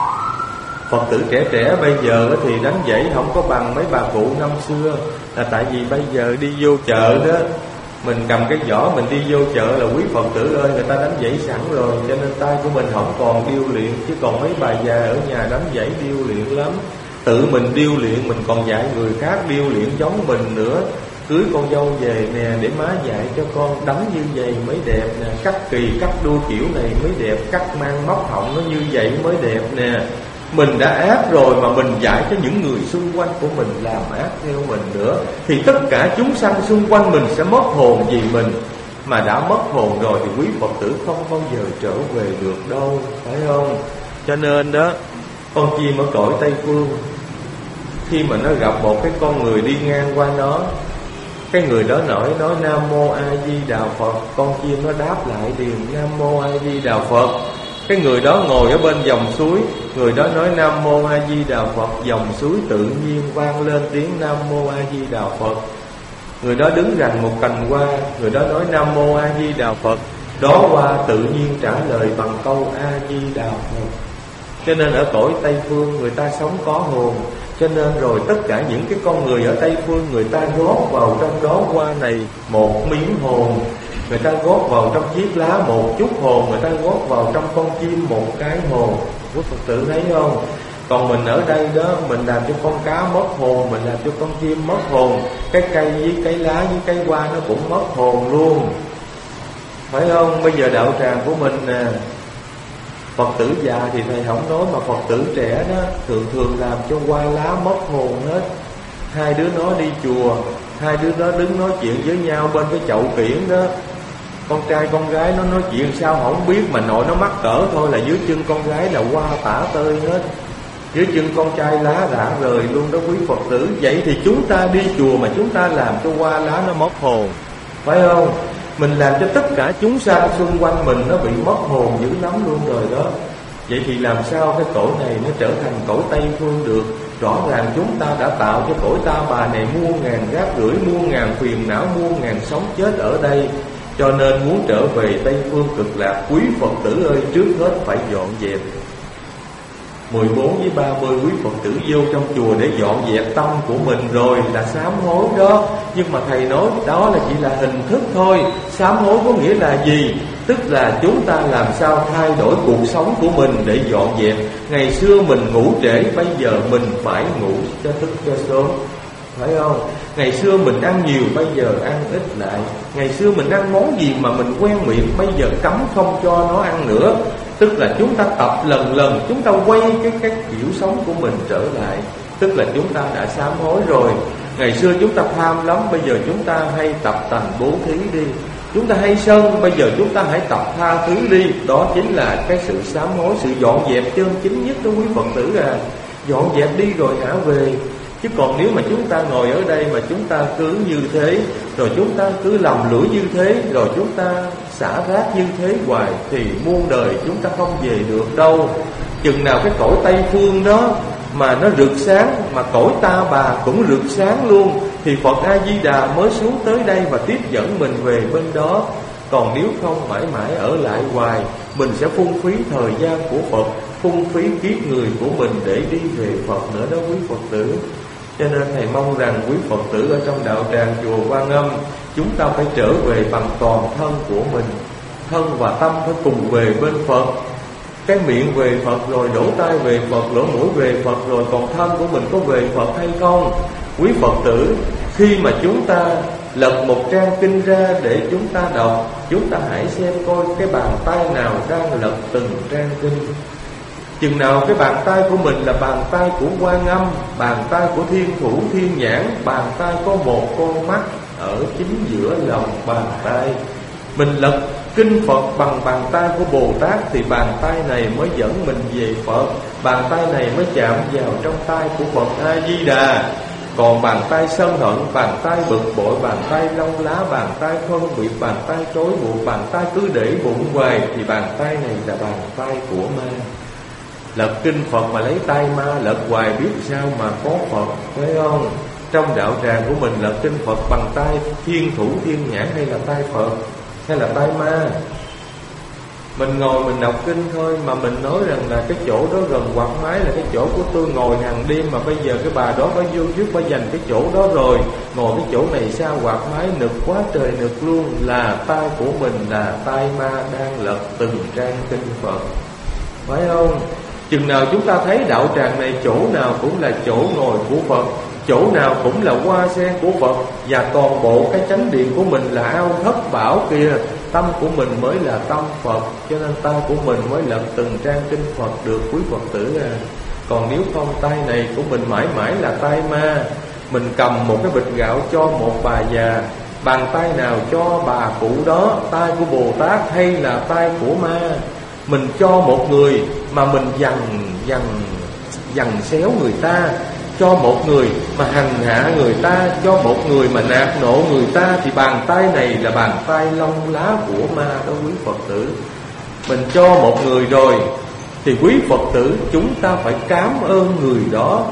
Phật tử trẻ trẻ bây giờ thì đánh dãy không có bằng mấy bà cụ năm xưa. Là tại vì bây giờ đi vô chợ đó, mình cầm cái giỏ mình đi vô chợ là quý Phật tử ơi, người ta đánh dãy sẵn rồi, cho nên tay của mình không còn điêu luyện. Chứ còn mấy bà già ở nhà đánh dãy điêu luyện lắm. Tự mình điêu luyện, mình còn dạy người khác điêu luyện giống mình nữa. Cưới con dâu về nè, để má dạy cho con đánh như vậy mới đẹp nè, cắt kỳ cắt đuôi kiểu này mới đẹp, cắt mang móc họng nó như vậy mới đẹp nè. Mình đã ác rồi mà mình dạy cho những người xung quanh của mình làm ác theo mình nữa, thì tất cả chúng sanh xung quanh mình sẽ mất hồn vì mình. Mà đã mất hồn rồi thì quý Phật tử không bao giờ trở về được đâu, phải không? Cho nên đó, con chim ở cõi Tây Phương, khi mà nó gặp một cái con người đi ngang qua nó, cái người đó nói nói Nam Mô A Di Đà Phật, con chim nó đáp lại liền Nam Mô A Di Đà Phật. Cái người đó ngồi ở bên dòng suối, người đó nói Nam Mô A Di Đà Phật, dòng suối tự nhiên vang lên tiếng Nam Mô A Di Đà Phật. Người đó đứng rành một cành hoa, người đó nói Nam Mô A Di Đà Phật, đó hoa tự nhiên trả lời bằng câu A Di Đà Phật. Cho nên ở cõi Tây Phương người ta sống có hồn. Cho nên rồi tất cả những cái con người ở Tây Phương, người ta góp vào trong đó hoa này một miếng hồn, người ta góp vào trong chiếc lá một chút hồn, người ta góp vào trong con chim một cái hồn. Quý Phật tử thấy không? Còn mình ở đây đó, mình làm cho con cá mất hồn, mình làm cho con chim mất hồn, cái cây với cái lá với cái hoa nó cũng mất hồn luôn, phải không? Bây giờ đạo tràng của mình nè, Phật tử già thì thầy không nói, mà Phật tử trẻ đó thường thường làm cho hoa lá mất hồn hết. Hai đứa nó đi chùa, hai đứa nó đứng nói chuyện với nhau bên cái chậu kiển đó, con trai con gái nó nói chuyện sao không biết, mà nội nó mắc cỡ thôi là dưới chân con gái là hoa tả tơi hết, dưới chân con trai lá rã rời luôn đó quý Phật tử. Vậy thì chúng ta đi chùa mà chúng ta làm cho hoa lá nó mất hồn, phải không? Mình làm cho tất cả chúng sanh xung quanh mình nó bị mất hồn dữ lắm luôn rồi đó. Vậy thì làm sao cái cõi này nó trở thành cõi Tây Phương được? Rõ ràng chúng ta đã tạo cho cõi Ta Bà này muôn ngàn rác rưởi, muôn ngàn phiền não, muôn ngàn sống chết ở đây. Cho nên muốn trở về Tây Phương Cực Lạc, quý Phật tử ơi, trước hết phải dọn dẹp. Mười bốn với ba mươi quý Phật tử vô trong chùa để dọn dẹp tâm của mình rồi là sám hối đó. Nhưng mà Thầy nói đó là chỉ là hình thức thôi. Sám hối có nghĩa là gì? Tức là chúng ta làm sao thay đổi cuộc sống của mình để dọn dẹp. Ngày xưa mình ngủ trễ, bây giờ mình phải ngủ cho thức cho sớm, phải không? Ngày xưa mình ăn nhiều, bây giờ ăn ít lại. Ngày xưa mình ăn món gì mà mình quen miệng, bây giờ cấm không cho nó ăn nữa. Tức là chúng ta tập lần lần, chúng ta quay cái, cái kiểu sống của mình trở lại. Tức là chúng ta đã sám hối rồi. Ngày xưa chúng ta tham lắm, bây giờ chúng ta hay tập tành bố thí đi. Chúng ta hay sân, bây giờ chúng ta hãy tập tha thứ đi. Đó chính là cái sự sám hối, sự dọn dẹp chân chính nhất đó quý Phật tử à. Dọn dẹp đi rồi hả về. Chứ còn nếu mà chúng ta ngồi ở đây mà chúng ta cứ như thế, rồi chúng ta cứ lầm lũi như thế, rồi chúng ta xả rác như thế hoài, thì muôn đời chúng ta không về được đâu. Chừng nào cái cõi Tây Phương đó mà nó rực sáng, mà cõi Ta Bà cũng rực sáng luôn, thì Phật A-di-đà mới xuống tới đây và tiếp dẫn mình về bên đó. Còn nếu không mãi mãi ở lại hoài, mình sẽ phung phí thời gian của Phật, phung phí kiếp người của mình để đi về Phật nữa đó quý Phật tử. Cho nên Thầy mong rằng quý Phật tử ở trong đạo tràng chùa Quan Âm, chúng ta phải trở về bằng toàn thân của mình. Thân và tâm phải cùng về bên Phật. Cái miệng về Phật rồi, lỗ tai về Phật, lỗ mũi về Phật rồi, còn thân của mình có về Phật hay không? Quý Phật tử, khi mà chúng ta lật một trang kinh ra để chúng ta đọc, chúng ta hãy xem coi cái bàn tay nào đang lật từng trang kinh. Chừng nào cái bàn tay của mình là bàn tay của Quan Âm, bàn tay của Thiên Thủ Thiên Nhãn, bàn tay có một con mắt ở chính giữa lòng bàn tay. Mình lật kinh Phật bằng bàn tay của Bồ Tát thì bàn tay này mới dẫn mình về Phật. Bàn tay này mới chạm vào trong tay của Phật A-di-đà. Còn bàn tay sân hận, bàn tay bực bội, bàn tay lông lá, bàn tay phân biệt, bàn tay trói buộc, bàn tay cứ để bụng hoài, thì bàn tay này là bàn tay của ma. Lật kinh Phật mà lấy tay ma lật hoài biết sao mà có Phật, phải không? Trong đạo tràng của mình lật kinh Phật bằng tay Thiên Thủ Thiên Nhãn hay là tay Phật hay là tay ma? Mình ngồi mình đọc kinh thôi mà mình nói rằng là cái chỗ đó gần quạt máy là cái chỗ của tôi ngồi hàng đêm, mà bây giờ cái bà đó phải vô trước phải dành cái chỗ đó rồi, ngồi cái chỗ này sao quạt máy nực quá trời nực luôn. Là tay của mình là tay ma đang lật từng trang kinh Phật, phải không? Chừng nào chúng ta thấy đạo tràng này chỗ nào cũng là chỗ ngồi của Phật, chỗ nào cũng là hoa sen của Phật, và toàn bộ cái chánh điện của mình là ao thất bảo kìa, tâm của mình mới là tâm Phật. Cho nên tay của mình mới lật từng trang kinh Phật được quý Phật tử à. Còn nếu không, tay này của mình mãi mãi là tay ma. Mình cầm một cái bịch gạo cho một bà già, bàn tay nào cho bà cụ đó, tay của Bồ Tát hay là tay của ma? Mình cho một người mà mình dằn dằn dằn xéo người ta, cho một người mà hành hạ người ta, cho một người mà nạt nộ người ta, thì bàn tay này là bàn tay lông lá của ma đó quý Phật tử. Mình cho một người rồi thì quý Phật tử chúng ta phải cảm ơn người đó,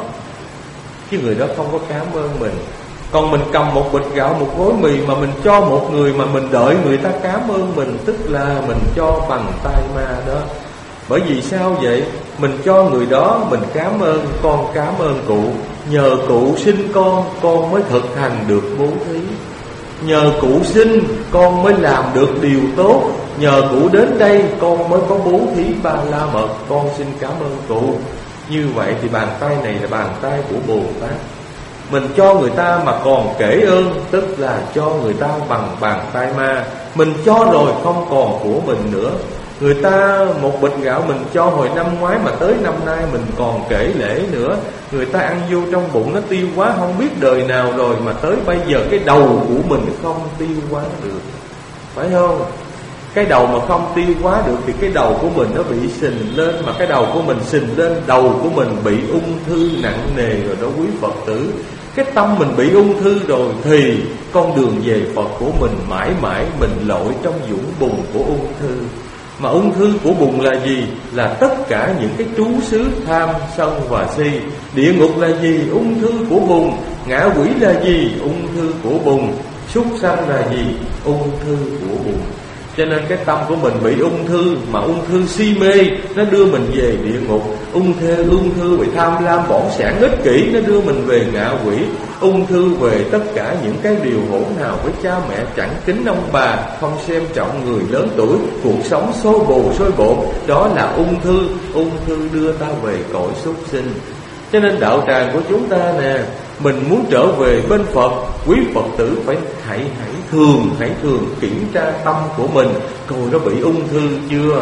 chứ người đó không có cảm ơn mình. Còn mình cầm một bịch gạo, một gói mì mà mình cho một người mà mình đợi người ta cảm ơn mình, tức là mình cho bằng tay ma đó. Bởi vì sao vậy? Mình cho người đó, mình cảm ơn, con cảm ơn cụ. Nhờ cụ sinh con, con mới thực hành được bố thí. Nhờ cụ sinh, con mới làm được điều tốt. Nhờ cụ đến đây, con mới có bố thí ba la mật. Con xin cảm ơn cụ. Như vậy thì bàn tay này là bàn tay của Bồ Tát. Mình cho người ta mà còn kể ơn, tức là cho người ta bằng bàn tay ma. Mình cho rồi không còn của mình nữa. Người ta một bịch gạo mình cho hồi năm ngoái mà tới năm nay mình còn kể lễ nữa. Người ta ăn vô trong bụng nó tiêu hóa không biết đời nào rồi, mà tới bây giờ cái đầu của mình không tiêu hóa được, phải không? Cái đầu mà không tiêu hóa được thì cái đầu của mình nó bị sình lên. Mà cái đầu của mình sình lên, đầu của mình bị ung thư nặng nề rồi đó quý Phật tử. cái tâm mình bị ung thư rồi thì con đường về Phật của mình mãi mãi mình lội trong vũng bùn của ung thư. Mà ung thư của bùn là gì? Là tất cả những cái trú xứ tham, sân và si. Địa ngục là gì? Ung thư của bùn. Ngạ quỷ là gì? Ung thư của bùn. Súc sanh là gì? Ung thư của bùn. Cho nên cái tâm của mình bị ung thư, mà ung thư si mê nó đưa mình về địa ngục. Ung thư ung thư bị tham lam bỏng sản ích kỷ nó đưa mình về ngạ quỷ. Ung thư về tất cả những cái điều hỗn hào với cha mẹ, chẳng kính ông bà, không xem trọng người lớn tuổi, cuộc sống xô bồ xôi bộn, đó là ung thư. Ung thư đưa ta về cõi súc sinh. Cho nên đạo tràng của chúng ta nè, mình muốn trở về bên Phật, quý Phật tử phải hãy hãy thường hãy thường kiểm tra tâm của mình, coi nó bị ung thư chưa.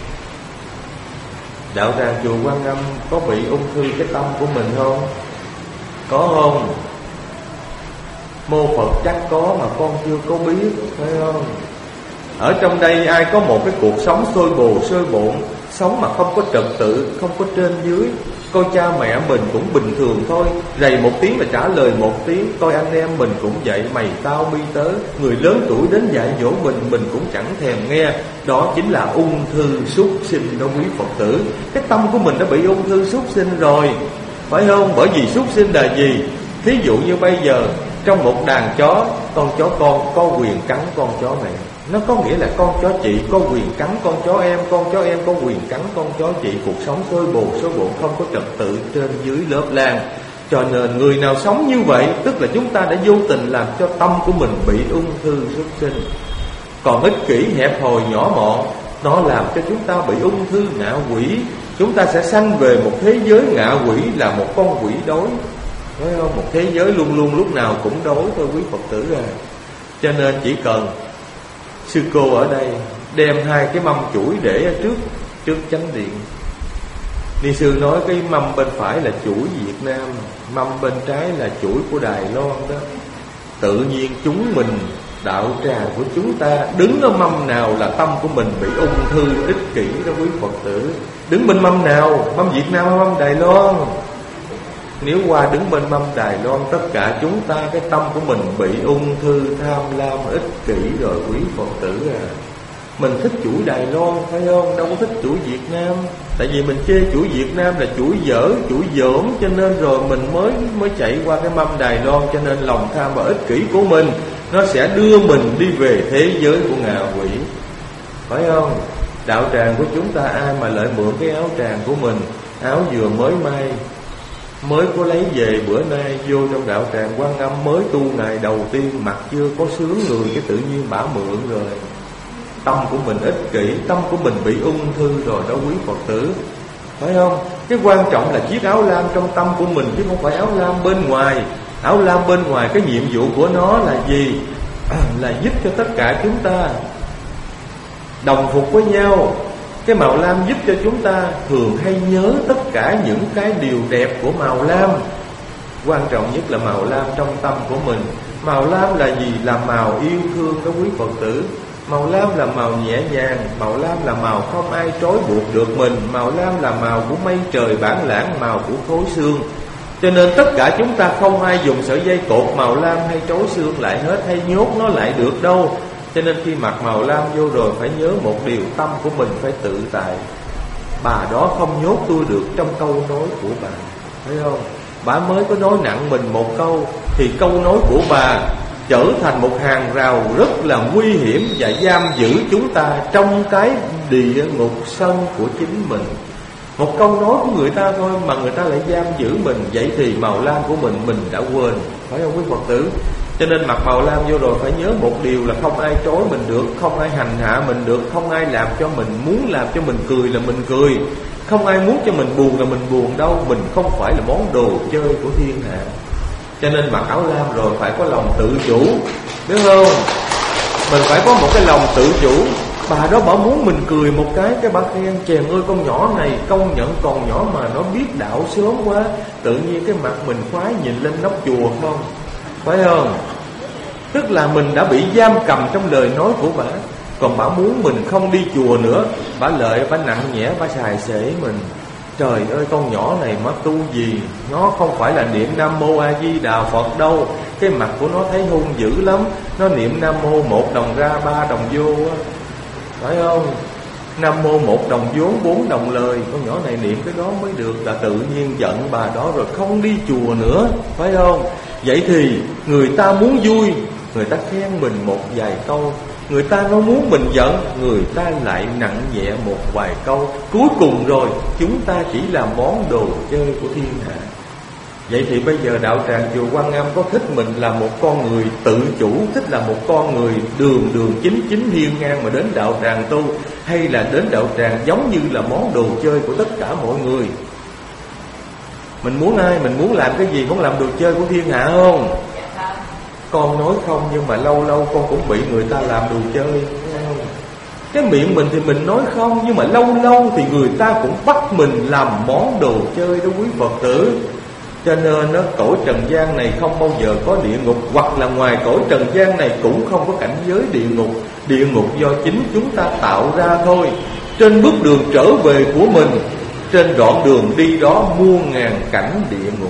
Đạo tràng chùa Quan Âm có bị ung thư cái tâm của mình không? Có không? Mô Phật chắc có mà con chưa có biết, phải không? Ở trong đây ai có một cái cuộc sống sôi bồ sôi bộn, sống mà không có trật tự, không có trên dưới. Coi cha mẹ mình cũng bình thường thôi, rầy một tiếng là trả lời một tiếng. Coi anh em mình cũng vậy, mày tao mi tớ. Người lớn tuổi đến dạy dỗ mình, mình cũng chẳng thèm nghe. Đó chính là ung thư súc sinh đó quý Phật tử. Cái tâm của mình đã bị ung thư súc sinh rồi, phải không? Bởi vì súc sinh là gì? Thí dụ như bây giờ trong một đàn chó, con chó con có quyền cắn con chó mẹ. Nó có nghĩa là con chó chị có quyền cắn con chó em, con chó em có quyền cắn con chó chị. Cuộc sống sôi bồ sôi bộn, không có trật tự trên dưới lớp lang. Cho nên người nào sống như vậy, tức là chúng ta đã vô tình làm cho tâm của mình bị ung thư xuất sinh. Còn ích kỷ hẹp hòi nhỏ mọn, nó làm cho chúng ta bị ung thư ngạ quỷ. Chúng ta sẽ sanh về một thế giới ngạ quỷ, là một con quỷ đói, phải không? Một thế giới luôn luôn lúc nào cũng đói thôi quý Phật tử à. Cho nên chỉ cần sư cô ở đây đem hai cái mâm chuỗi để ở trước trước chánh điện. Ni sư nói cái mâm bên phải là chuỗi Việt Nam, mâm bên trái là chuỗi của Đài Loan đó. Tự nhiên chúng mình, đạo tràng của chúng ta, đứng ở mâm nào là tâm của mình bị ung thư ích kỷ đó quý Phật tử. Đứng bên mâm nào? Mâm Việt Nam hay mâm Đài Loan? Nếu qua đứng bên mâm Đài Loan, tất cả chúng ta cái tâm của mình bị ung thư tham lam ích kỷ rồi quý Phật tử à. Mình thích chuỗi Đài Loan, phải không? Đâu có thích chuỗi Việt Nam. Tại vì mình chê chuỗi Việt Nam là chuỗi dở, chuỗi dởm, cho nên rồi mình mới mới chạy qua cái mâm Đài Loan. Cho nên lòng tham và ích kỷ của mình nó sẽ đưa mình đi về thế giới của ngạ quỷ, phải không? Đạo tràng của chúng ta ai mà lợi mượn cái áo tràng của mình, áo vừa mới may, mới có lấy về bữa nay vô trong đạo tràng Quan Âm, mới tu ngày đầu tiên, mặc chưa có sướng người, cái tự nhiên bả mượn rồi. Tâm của mình ích kỷ, tâm của mình bị ung thư rồi đó quý Phật tử, phải không? Cái quan trọng là chiếc áo lam trong tâm của mình, chứ không phải áo lam bên ngoài. Áo lam bên ngoài cái nhiệm vụ của nó là gì? À, là giúp cho tất cả chúng ta đồng phục với nhau. Cái màu lam giúp cho chúng ta thường hay nhớ tất cả những cái điều đẹp của màu lam. Quan trọng nhất là màu lam trong tâm của mình. Màu lam là gì? Là màu yêu thương đó quý Phật tử. Màu lam là màu nhẹ nhàng, màu lam là màu không ai trói buộc được mình, màu lam là màu của mây trời bản lãng, màu của khối xương. Cho nên tất cả chúng ta không ai dùng sợi dây cột màu lam hay trói xương lại hết, hay nhốt nó lại được đâu. Cho nên khi mặc màu lam vô rồi phải nhớ một điều, tâm của mình phải tự tại. Bà đó không nhốt tôi được trong câu nói của bà, thấy không? Bà mới có nói nặng mình một câu, thì câu nói của bà trở thành một hàng rào rất là nguy hiểm và giam giữ chúng ta trong cái địa ngục sân của chính mình. Một câu nói của người ta thôi mà người ta lại giam giữ mình. Vậy thì màu lam của mình mình đã quên, phải không quý Phật tử? Cho nên mặc màu lam vô rồi phải nhớ một điều là không ai trói mình được, không ai hành hạ mình được, không ai làm cho mình muốn làm cho mình cười là mình cười, không ai muốn cho mình buồn là mình buồn đâu. Mình không phải là món đồ chơi của thiên hạ. Cho nên mặc áo lam rồi phải có lòng tự chủ, biết không? Mình phải có một cái lòng tự chủ. Bà đó bảo muốn mình cười một cái, cái bà khen chèn ơi con nhỏ này công nhận còn nhỏ mà nó biết đạo sớm quá. Tự nhiên cái mặt mình khoái nhìn lên nóc chùa không, phải không? Tức là mình đã bị giam cầm trong lời nói của bà. Còn bà muốn mình không đi chùa nữa, bà lợi, bà nặng nhẽ, bà xài xể mình. Trời ơi, con nhỏ này mà tu gì, nó không phải là niệm Nam Mô A Di Đà Phật đâu. Cái mặt của nó thấy hung dữ lắm. Nó niệm Nam Mô một đồng ra ba đồng vô á, phải không? Nam Mô một đồng vốn bốn đồng lời. Con nhỏ này niệm cái đó mới được, là tự nhiên giận bà đó rồi không đi chùa nữa, phải không? Vậy thì người ta muốn vui, người ta khen mình một vài câu. Người ta nó muốn mình giận, người ta lại nặng nhẹ một vài câu. Cuối cùng rồi chúng ta chỉ là món đồ chơi của thiên hạ. Vậy thì bây giờ đạo tràng chùa Quan Âm có thích mình là một con người tự chủ, thích là một con người đường đường chính chính hiên ngang mà đến đạo tràng tu, hay là đến đạo tràng giống như là món đồ chơi của tất cả mọi người? Mình muốn ai? Mình muốn làm cái gì? Muốn làm đồ chơi của thiên hạ không? Con nói không, nhưng mà lâu lâu con cũng bị người ta làm đồ chơi. Cái miệng mình thì mình nói không, nhưng mà lâu lâu thì người ta cũng bắt mình làm món đồ chơi đó quý Phật tử. Cho nên nó cõi trần gian này không bao giờ có địa ngục, hoặc là ngoài cõi trần gian này cũng không có cảnh giới địa ngục. Địa ngục do chính chúng ta tạo ra thôi. Trên bước đường trở về của mình, trên đoạn đường đi đó muôn ngàn cảnh địa ngục.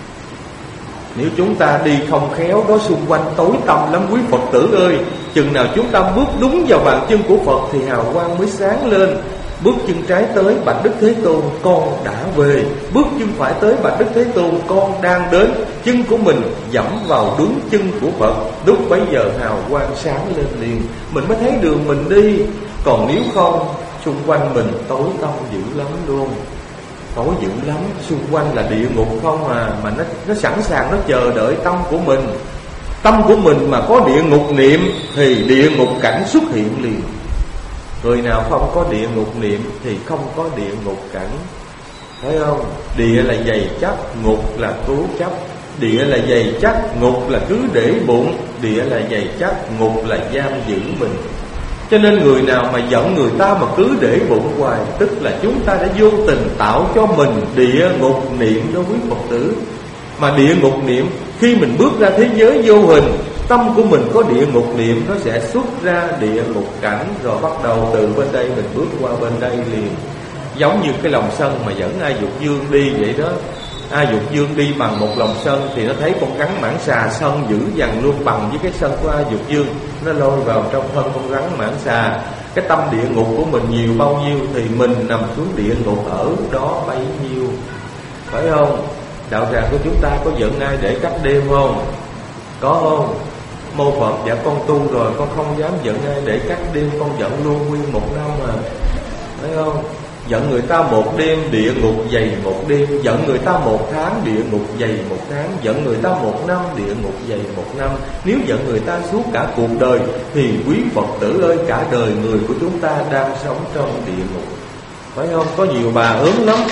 Nếu chúng ta đi không khéo đó, xung quanh tối tăm lắm quý Phật tử ơi. Chừng nào chúng ta bước đúng vào bàn chân của Phật thì hào quang mới sáng lên. Bước chân trái tới bạch Đức Thế Tôn, con đã về. Bước chân phải tới bạch Đức Thế Tôn, con đang đến. Chân của mình dẫm vào đúng chân của Phật, lúc bấy giờ hào quang sáng lên liền, mình mới thấy đường mình đi. Còn nếu không, xung quanh mình tối tăm dữ lắm luôn. Tối dữ lắm, xung quanh là địa ngục không à. Mà nó, nó sẵn sàng, nó chờ đợi tâm của mình. Tâm của mình mà có địa ngục niệm thì địa ngục cảnh xuất hiện liền. Người nào không có địa ngục niệm thì không có địa ngục cảnh, thấy không? Địa là dày chắc, ngục là cố chấp. Địa là dày chắc, ngục là cứ để bụng. Địa là dày chắc, ngục là giam giữ mình. Cho nên người nào mà giận người ta mà cứ để bụng hoài, tức là chúng ta đã vô tình tạo cho mình địa ngục niệm đó quý Phật tử. Mà địa ngục niệm, khi mình bước ra thế giới vô hình, tâm của mình có địa ngục niệm, nó sẽ xuất ra địa ngục cảnh. Rồi bắt đầu từ bên đây mình bước qua bên đây liền. Giống như cái lòng sân mà dẫn A Dục Dương đi vậy đó. A Dục Dương đi bằng một lòng sân thì nó thấy con rắn mãng xà sân dữ dằn luôn bằng với cái sân của A Dục Dương. Nó lôi vào trong thân con rắn mãng xà. Cái tâm địa ngục của mình nhiều bao nhiêu thì mình nằm xuống địa ngục ở đó bấy nhiêu, phải không? Đạo tràng của chúng ta có giận ai để cắt đêm không? Có không? Mô Phật, dạ con tu rồi, con không dám giận ai để cắt đêm. Con giận luôn nguyên một năm mà, thấy không? Giận người ta một đêm, địa ngục dày một đêm. Giận người ta một tháng, địa ngục dày một tháng. Giận người ta một năm, địa ngục dày một năm. Nếu giận người ta suốt cả cuộc đời thì quý Phật tử ơi, cả đời người của chúng ta đang sống trong địa ngục, phải không? Có nhiều bà ớn lắm,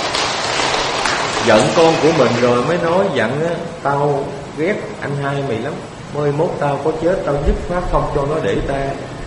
giận con của mình rồi mới nói giận á, tao ghét anh hai mày lắm, mới mốt tao có chết tao dứt khoát không cho nó để ta.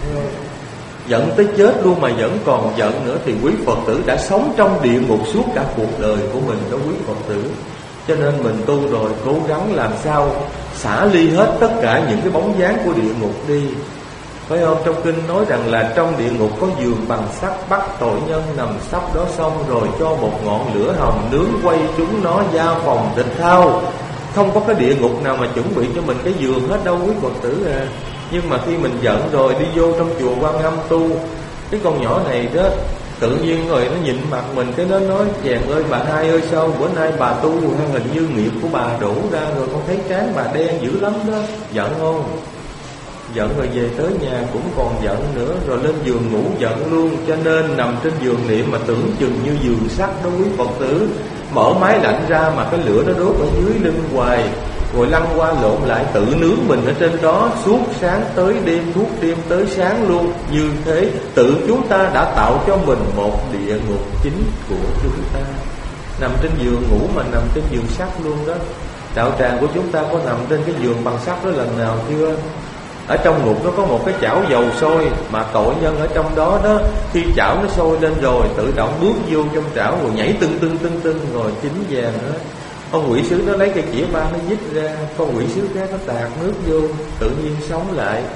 Giận tới chết luôn mà vẫn còn giận nữa thì quý Phật tử đã sống trong địa ngục suốt cả cuộc đời của mình đó quý Phật tử. Cho nên mình tu rồi cố gắng làm sao xả ly hết tất cả những cái bóng dáng của địa ngục đi, phải không? Trong kinh nói rằng là trong địa ngục có giường bằng sắt, bắt tội nhân nằm sắp đó xong rồi cho một ngọn lửa hồng nướng quay chúng nó gia phòng thịt thao. Không có cái địa ngục nào mà chuẩn bị cho mình cái giường hết đâu quý Phật tử à. Nhưng mà khi mình giận rồi đi vô trong chùa Quan Âm tu, cái con nhỏ này đó tự nhiên rồi nó nhìn mặt mình, cái nó nói chàng ơi bà hai ơi, sao bữa nay bà tu hay hình như nghiệp của bà đổ ra rồi, con thấy trán bà đen dữ lắm đó. Giận không? Giận rồi về tới nhà cũng còn giận nữa, rồi lên giường ngủ giận luôn. Cho nên nằm trên giường niệm mà tưởng chừng như giường sắt đó quý Phật tử. Mở máy lạnh ra mà cái lửa nó đốt ở dưới lưng hoài, rồi lăn qua lộn lại tự nướng mình ở trên đó suốt sáng tới đêm, suốt đêm tới sáng luôn. Như thế tự chúng ta đã tạo cho mình một địa ngục chính của chúng ta. Nằm trên giường ngủ mà nằm trên giường sắt luôn đó. Đạo tràng của chúng ta có nằm trên cái giường bằng sắt đó lần nào chưa? Ở trong ngục nó có một cái chảo dầu sôi, mà tội nhân ở trong đó đó, khi chảo nó sôi lên rồi tự động bước vô trong chảo rồi nhảy tưng tưng tưng tưng rồi chín vàng hết. Con quỷ sứ nó lấy cây chĩa ba nó dít ra, con quỷ sứ khác nó tạt nước vô, tự nhiên sống lại.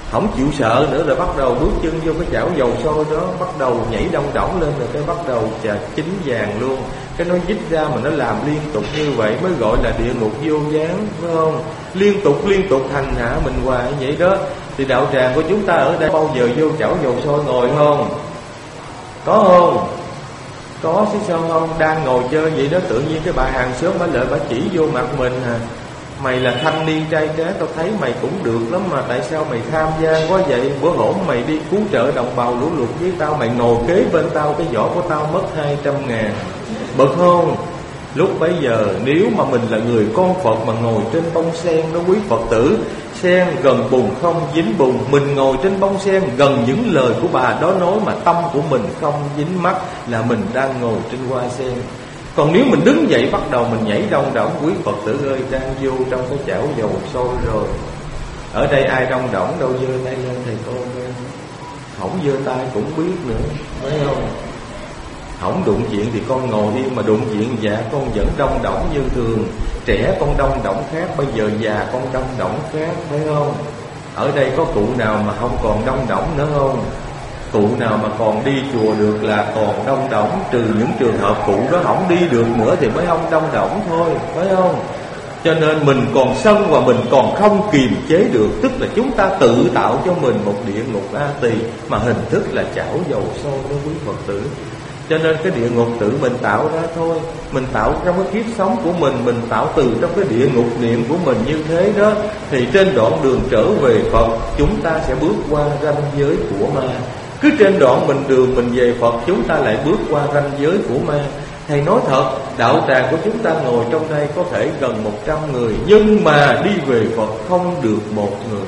không chịu sợ nữa, rồi bắt đầu bước chân vô cái chảo dầu sôi đó, bắt đầu nhảy đông đỏng lên, rồi cái bắt đầu trà chín vàng luôn. Cái nó dít ra mà nó làm liên tục như vậy mới gọi là địa ngục vô gián, phải không? Liên tục liên tục hành hạ mình hoài vậy đó. Thì đạo tràng của chúng ta ở đây bao giờ vô chảo dầu sôi ngồi không? Có không? Có chứ sao không? Đang ngồi chơi vậy đó, tự nhiên cái bà hàng xóm bà lợi bà chỉ vô mặt mình à: mày là thanh niên trai tráng, tao thấy mày cũng được lắm mà tại sao mày tham gia quá vậy? Bữa hổm mày đi cứu trợ đồng bào lũ lụt với tao, mày ngồi kế bên tao, cái giỏ của tao mất hai trăm ngàn. Bực không? Lúc bấy giờ nếu mà mình là người con Phật mà ngồi trên bông sen đó quý Phật tử, sen gần bùn không dính bùn, mình ngồi trên bông sen gần những lời của bà đó nói mà tâm của mình không dính mắt, là mình đang ngồi trên hoa sen. Còn nếu mình đứng dậy bắt đầu mình nhảy đông đỏng, quý Phật tử ơi, đang vô trong cái chảo dầu sôi rồi. Ở đây ai đông đỏng đâu giơ tay lên thầy con em. Không giơ tay cũng biết nữa, phải không? Không đụng chuyện thì con ngồi đi, mà đụng chuyện dạ con vẫn đông đỏng như thường. Trẻ con đông đỏng khác, bây giờ già con đông đỏng khác, phải không? Ở đây có cụ nào mà không còn đông đỏng nữa không? Cụ nào mà còn đi chùa được là còn đông đỏng, trừ những trường hợp cụ đó không đi được nữa thì mới không đông đỏng thôi, phải không? Cho nên mình còn sân và mình còn không kiềm chế được, tức là chúng ta tự tạo cho mình một địa ngục A Tỳ, mà hình thức là chảo dầu sôi đó quý Phật tử. Cho nên cái địa ngục tự mình tạo ra thôi. Mình tạo trong cái kiếp sống của mình, mình tạo từ trong cái địa ngục niệm của mình như thế đó. Thì trên đoạn đường trở về Phật, chúng ta sẽ bước qua ranh giới của ma. Cứ trên đoạn mình đường mình về Phật, chúng ta lại bước qua ranh giới của ma. Thầy nói thật, đạo tràng của chúng ta ngồi trong đây có thể gần một trăm người, nhưng mà đi về Phật không được một người.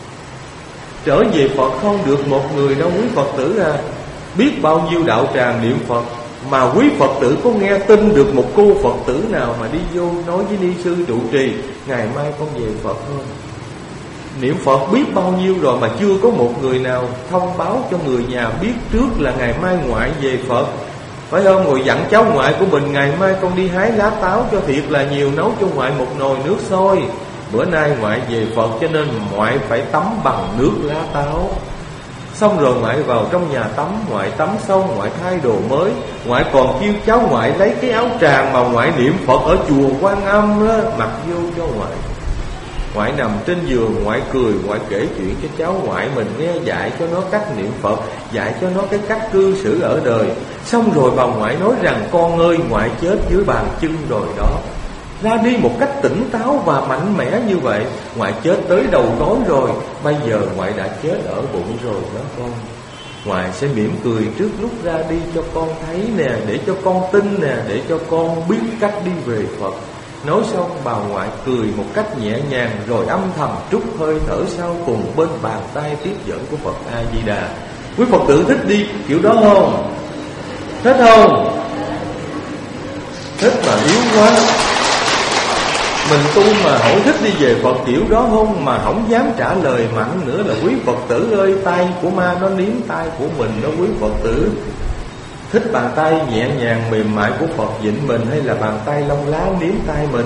Trở về Phật không được một người đâu quý Phật tử à. Biết bao nhiêu đạo tràng niệm Phật, mà quý Phật tử có nghe tin được một cô Phật tử nào mà đi vô nói với ni sư trụ trì: ngày mai con về Phật không? Niệm Phật biết bao nhiêu rồi mà chưa có một người nào thông báo cho người nhà biết trước là ngày mai ngoại về Phật, phải không? Rồi dặn cháu ngoại của mình: ngày mai con đi hái lá táo cho thiệt là nhiều, nấu cho ngoại một nồi nước sôi. Bữa nay ngoại về Phật cho nên ngoại phải tắm bằng nước lá táo. Xong rồi ngoại vào trong nhà tắm, ngoại tắm xong ngoại thay đồ mới, ngoại còn kêu cháu ngoại lấy cái áo tràng mà ngoại niệm Phật ở chùa Quan Âm đó, mặc vô cho ngoại. Ngoại nằm trên giường, ngoại cười, ngoại kể chuyện cho cháu ngoại mình nghe, dạy cho nó cách niệm Phật, dạy cho nó cái cách cư xử ở đời. Xong rồi bà ngoại nói rằng: con ơi, ngoại chết dưới bàn chân rồi đó. Ra đi một cách tỉnh táo và mạnh mẽ như vậy. Ngoại chết tới đầu gối rồi, bây giờ ngoại đã chết ở bụng rồi đó con. Ngoại sẽ mỉm cười trước lúc ra đi cho con thấy nè, để cho con tin nè, để cho con biết cách đi về Phật. Nói xong bà ngoại cười một cách nhẹ nhàng, rồi âm thầm trút hơi thở sau cùng bên bàn tay tiếp dẫn của Phật A Di Đà. Quý Phật tử thích đi kiểu đó không? Thích không? Thích mà yếu quá. Mình tu mà hỏi thích đi về Phật kiểu đó không, mà không dám trả lời mạnh nữa là quý Phật tử ơi, tay của ma nó niếm tay của mình đó quý Phật tử. Thích bàn tay nhẹ nhàng mềm mại của Phật vịn mình, hay là bàn tay lông lá niếm tay mình?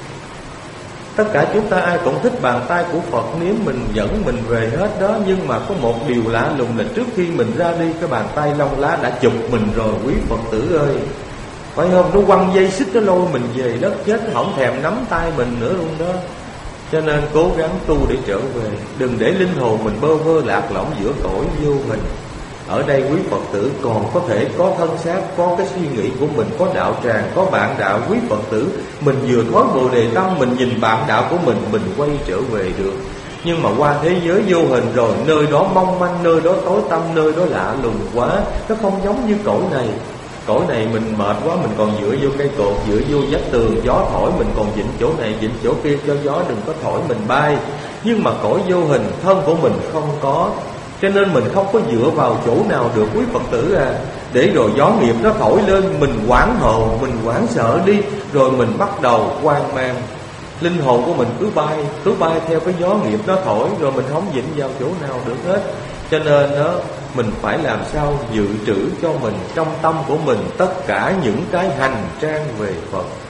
Tất cả chúng ta ai cũng thích bàn tay của Phật niếm mình, dẫn mình về hết đó. Nhưng mà có một điều lạ lùng là trước khi mình ra đi, cái bàn tay lông lá đã chụp mình rồi quý Phật tử ơi, phải không? Nó quăng dây xích, nó lôi mình về đất chết, không thèm nắm tay mình nữa luôn đó. Cho nên cố gắng tu để trở về, đừng để linh hồn mình bơ vơ lạc lõng giữa cõi vô hình. Ở đây quý Phật tử còn có thể có thân xác, có cái suy nghĩ của mình, có đạo tràng, có bạn đạo. Quý Phật tử mình vừa thói bồ đề tâm, mình nhìn bạn đạo của mình, mình quay trở về được. Nhưng mà qua thế giới vô hình rồi, nơi đó mong manh, nơi đó tối tăm, nơi đó lạ lùng quá. Nó không giống như cõi này. Cõi này mình mệt quá, mình còn dựa vô cây cột, dựa vô vách tường, gió thổi mình còn vịn chỗ này, vịn chỗ kia cho gió đừng có thổi mình bay. Nhưng mà cõi vô hình, thân của mình không có, cho nên mình không có dựa vào chỗ nào được quý Phật tử à. Để rồi gió nghiệp nó thổi lên, mình hoảng hồn, mình hoảng sợ đi, rồi mình bắt đầu hoang mang. Linh hồn của mình cứ bay, cứ bay theo cái gió nghiệp nó thổi, rồi mình không vịn vào chỗ nào được hết. Cho nên đó, mình phải làm sao dự trữ cho mình trong tâm của mình tất cả những cái hành trang về Phật.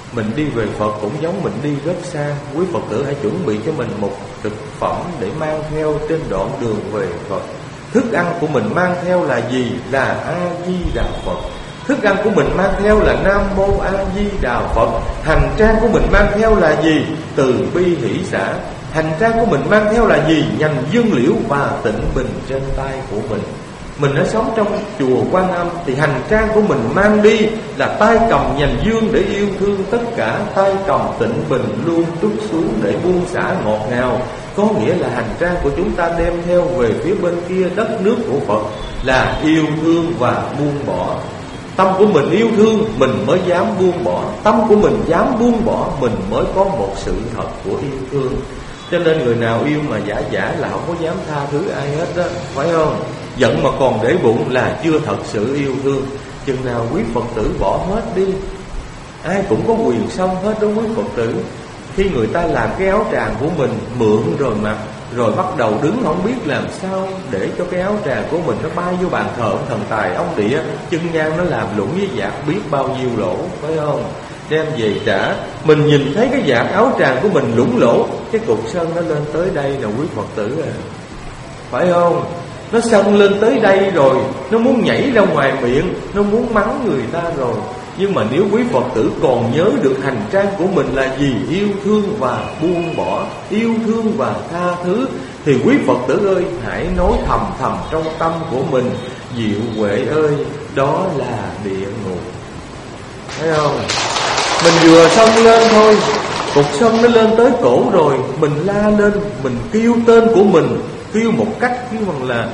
Mình đi về Phật cũng giống mình đi rất xa. Quý Phật tử hãy chuẩn bị cho mình một thực phẩm để mang theo trên đoạn đường về Phật. Thức ăn của mình mang theo là gì? Là A-di-đà Phật. Thức ăn của mình mang theo là Nam Mô A Di Đà Phật. Hành trang của mình mang theo là gì? Từ bi hỷ xả. Hành trang của mình mang theo là gì? Nhành dương liễu và tịnh bình trên tay của mình. Mình đã sống trong chùa Quan Âm thì hành trang của mình mang đi là tay cầm nhành dương để yêu thương tất cả, tay cầm tịnh bình luôn trút xuống để buông xả ngọt ngào. Có nghĩa là hành trang của chúng ta đem theo về phía bên kia đất nước của Phật là yêu thương và buông bỏ. Tâm của mình yêu thương mình mới dám buông bỏ. Tâm của mình dám buông bỏ mình mới có một sự thật của yêu thương. Cho nên người nào yêu mà giả giả là không có dám tha thứ ai hết đó, phải không? Giận mà còn để bụng là chưa thật sự yêu thương. Chừng nào quý Phật tử bỏ hết đi. Ai cũng có quyền xong hết đó quý Phật tử. Khi người ta làm cái áo tràng của mình mượn rồi mặc, rồi bắt đầu đứng không biết làm sao để cho cái áo tràng của mình nó bay vô bàn thờ ông thần tài ông địa, chân nhang nó làm lũng với vạt biết bao nhiêu lỗ, phải không? Đem về trả. Mình nhìn thấy cái vạt áo tràng của mình lũng lỗ, cái cục sân nó lên tới đây nè quý Phật tử à, phải không? Nó sân lên tới đây rồi, nó muốn nhảy ra ngoài miệng, nó muốn mắng người ta rồi. Nhưng mà nếu quý Phật tử còn nhớ được hành trang của mình là gì? Yêu thương và buông bỏ, yêu thương và tha thứ, thì quý Phật tử ơi, hãy nói thầm thầm trong tâm của mình: Diệu Huệ ơi, đó là địa ngục. Thấy không? Mình vừa xông lên thôi, cục sân nó lên tới cổ rồi, mình la lên, mình kêu tên của mình, kêu một cách kêu bằng là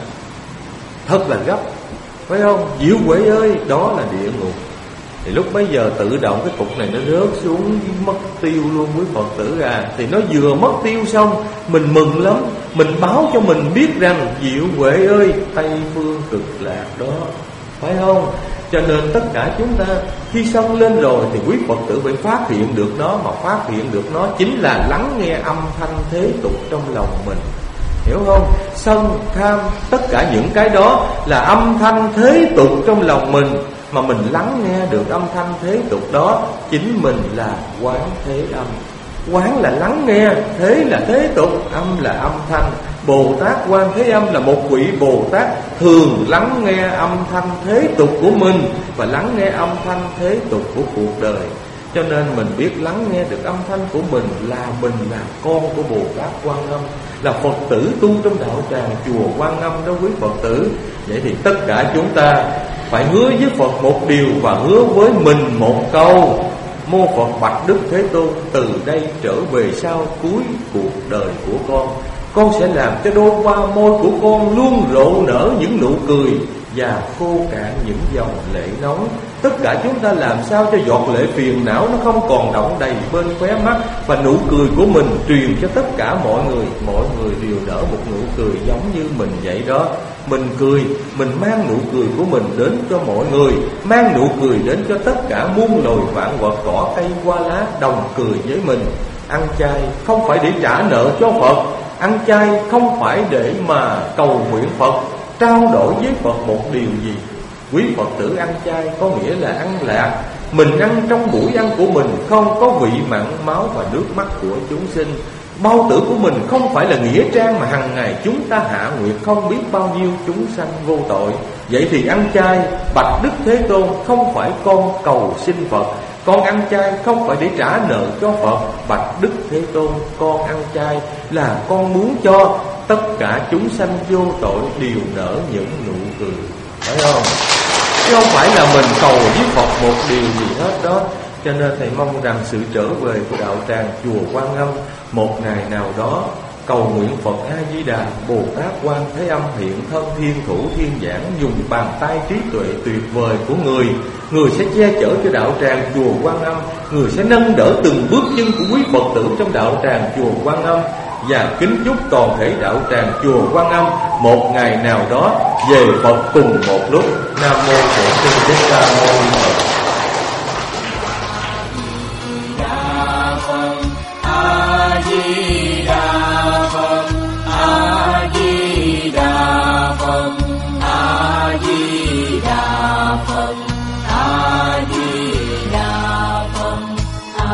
thật là gấp, phải không? Diệu Huệ ơi, đó là địa ngục. Thì lúc bấy giờ tự động cái cục này nó rớt xuống mất tiêu luôn quý Phật tử à. Thì nó vừa mất tiêu xong, mình mừng lắm, mình báo cho mình biết rằng Diệu Huệ ơi, Tây phương cực lạc đó, phải không? Cho nên tất cả chúng ta khi xông lên rồi thì quý Phật tử phải phát hiện được nó. Mà phát hiện được nó chính là lắng nghe âm thanh thế tục trong lòng mình, hiểu không? Sân, tham, tất cả những cái đó là âm thanh thế tục trong lòng mình. Mà mình lắng nghe được âm thanh thế tục đó, chính mình là quán thế âm. Quán là lắng nghe, thế là thế tục, âm là âm thanh. Bồ Tát Quan Thế Âm là một vị Bồ Tát thường lắng nghe âm thanh thế tục của mình và lắng nghe âm thanh thế tục của cuộc đời. Cho nên mình biết lắng nghe được âm thanh của mình là mình là con của Bồ Tát Quan Âm, là Phật tử tu trong đạo tràng chùa Quan Âm đó quý Phật tử. Vậy thì tất cả chúng ta phải hứa với Phật một điều và hứa với mình một câu: Mô Phật bạch Đức Thế Tôn, từ đây trở về sau cuối cuộc đời của con, con sẽ làm cho đôi hoa môi của con luôn rộ nở những nụ cười và khô cạn những dòng lệ nóng. Tất cả chúng ta làm sao cho giọt lệ phiền não nó không còn đọng đầy bên khóe mắt, và nụ cười của mình truyền cho tất cả mọi người. Mọi người đều nở một nụ cười giống như mình vậy đó. Mình cười, mình mang nụ cười của mình đến cho mọi người, mang nụ cười đến cho tất cả muôn loài vạn vật, cỏ cây hoa lá đồng cười với mình. Ăn chay không phải để trả nợ cho Phật, ăn chay không phải để mà cầu nguyện Phật, trao đổi với Phật một điều gì. Quý Phật tử ăn chay có nghĩa là ăn lạc. Mình ăn trong buổi ăn của mình không có vị mặn máu và nước mắt của chúng sinh. Bao tử của mình không phải là nghĩa trang mà hàng ngày chúng ta hạ nguyệt không biết bao nhiêu chúng sanh vô tội. Vậy thì ăn chay bạch Đức Thế Tôn không phải con cầu xin Phật, con ăn chay không phải để trả nợ cho Phật. Bạch Đức Thế Tôn, con ăn chay là con muốn cho tất cả chúng sanh vô tội đều nở những nụ cười, phải không? Chứ không phải là mình cầu với Phật một điều gì hết đó. Cho nên thầy mong rằng sự trở về của đạo tràng chùa Quan Âm một ngày nào đó, cầu nguyện Phật A Di Đà, Bồ Tát Quan Thế Âm hiện thân thiên thủ thiên giảng, dùng bàn tay trí tuệ tuyệt vời của người, người sẽ che chở cho đạo tràng chùa Quan Âm, người sẽ nâng đỡ từng bước chân của quý Phật tử trong đạo tràng chùa Quan Âm. Và kính chúc toàn thể đạo tràng chùa Quan Âm một ngày nào đó về Phật cùng một lúc. Nam mô Bổn Sư Thích Ca Mâu Ni Phật. A Di Đà Phật, A Di Đà Phật, A Di Đà Phật, A Di Đà Phật, A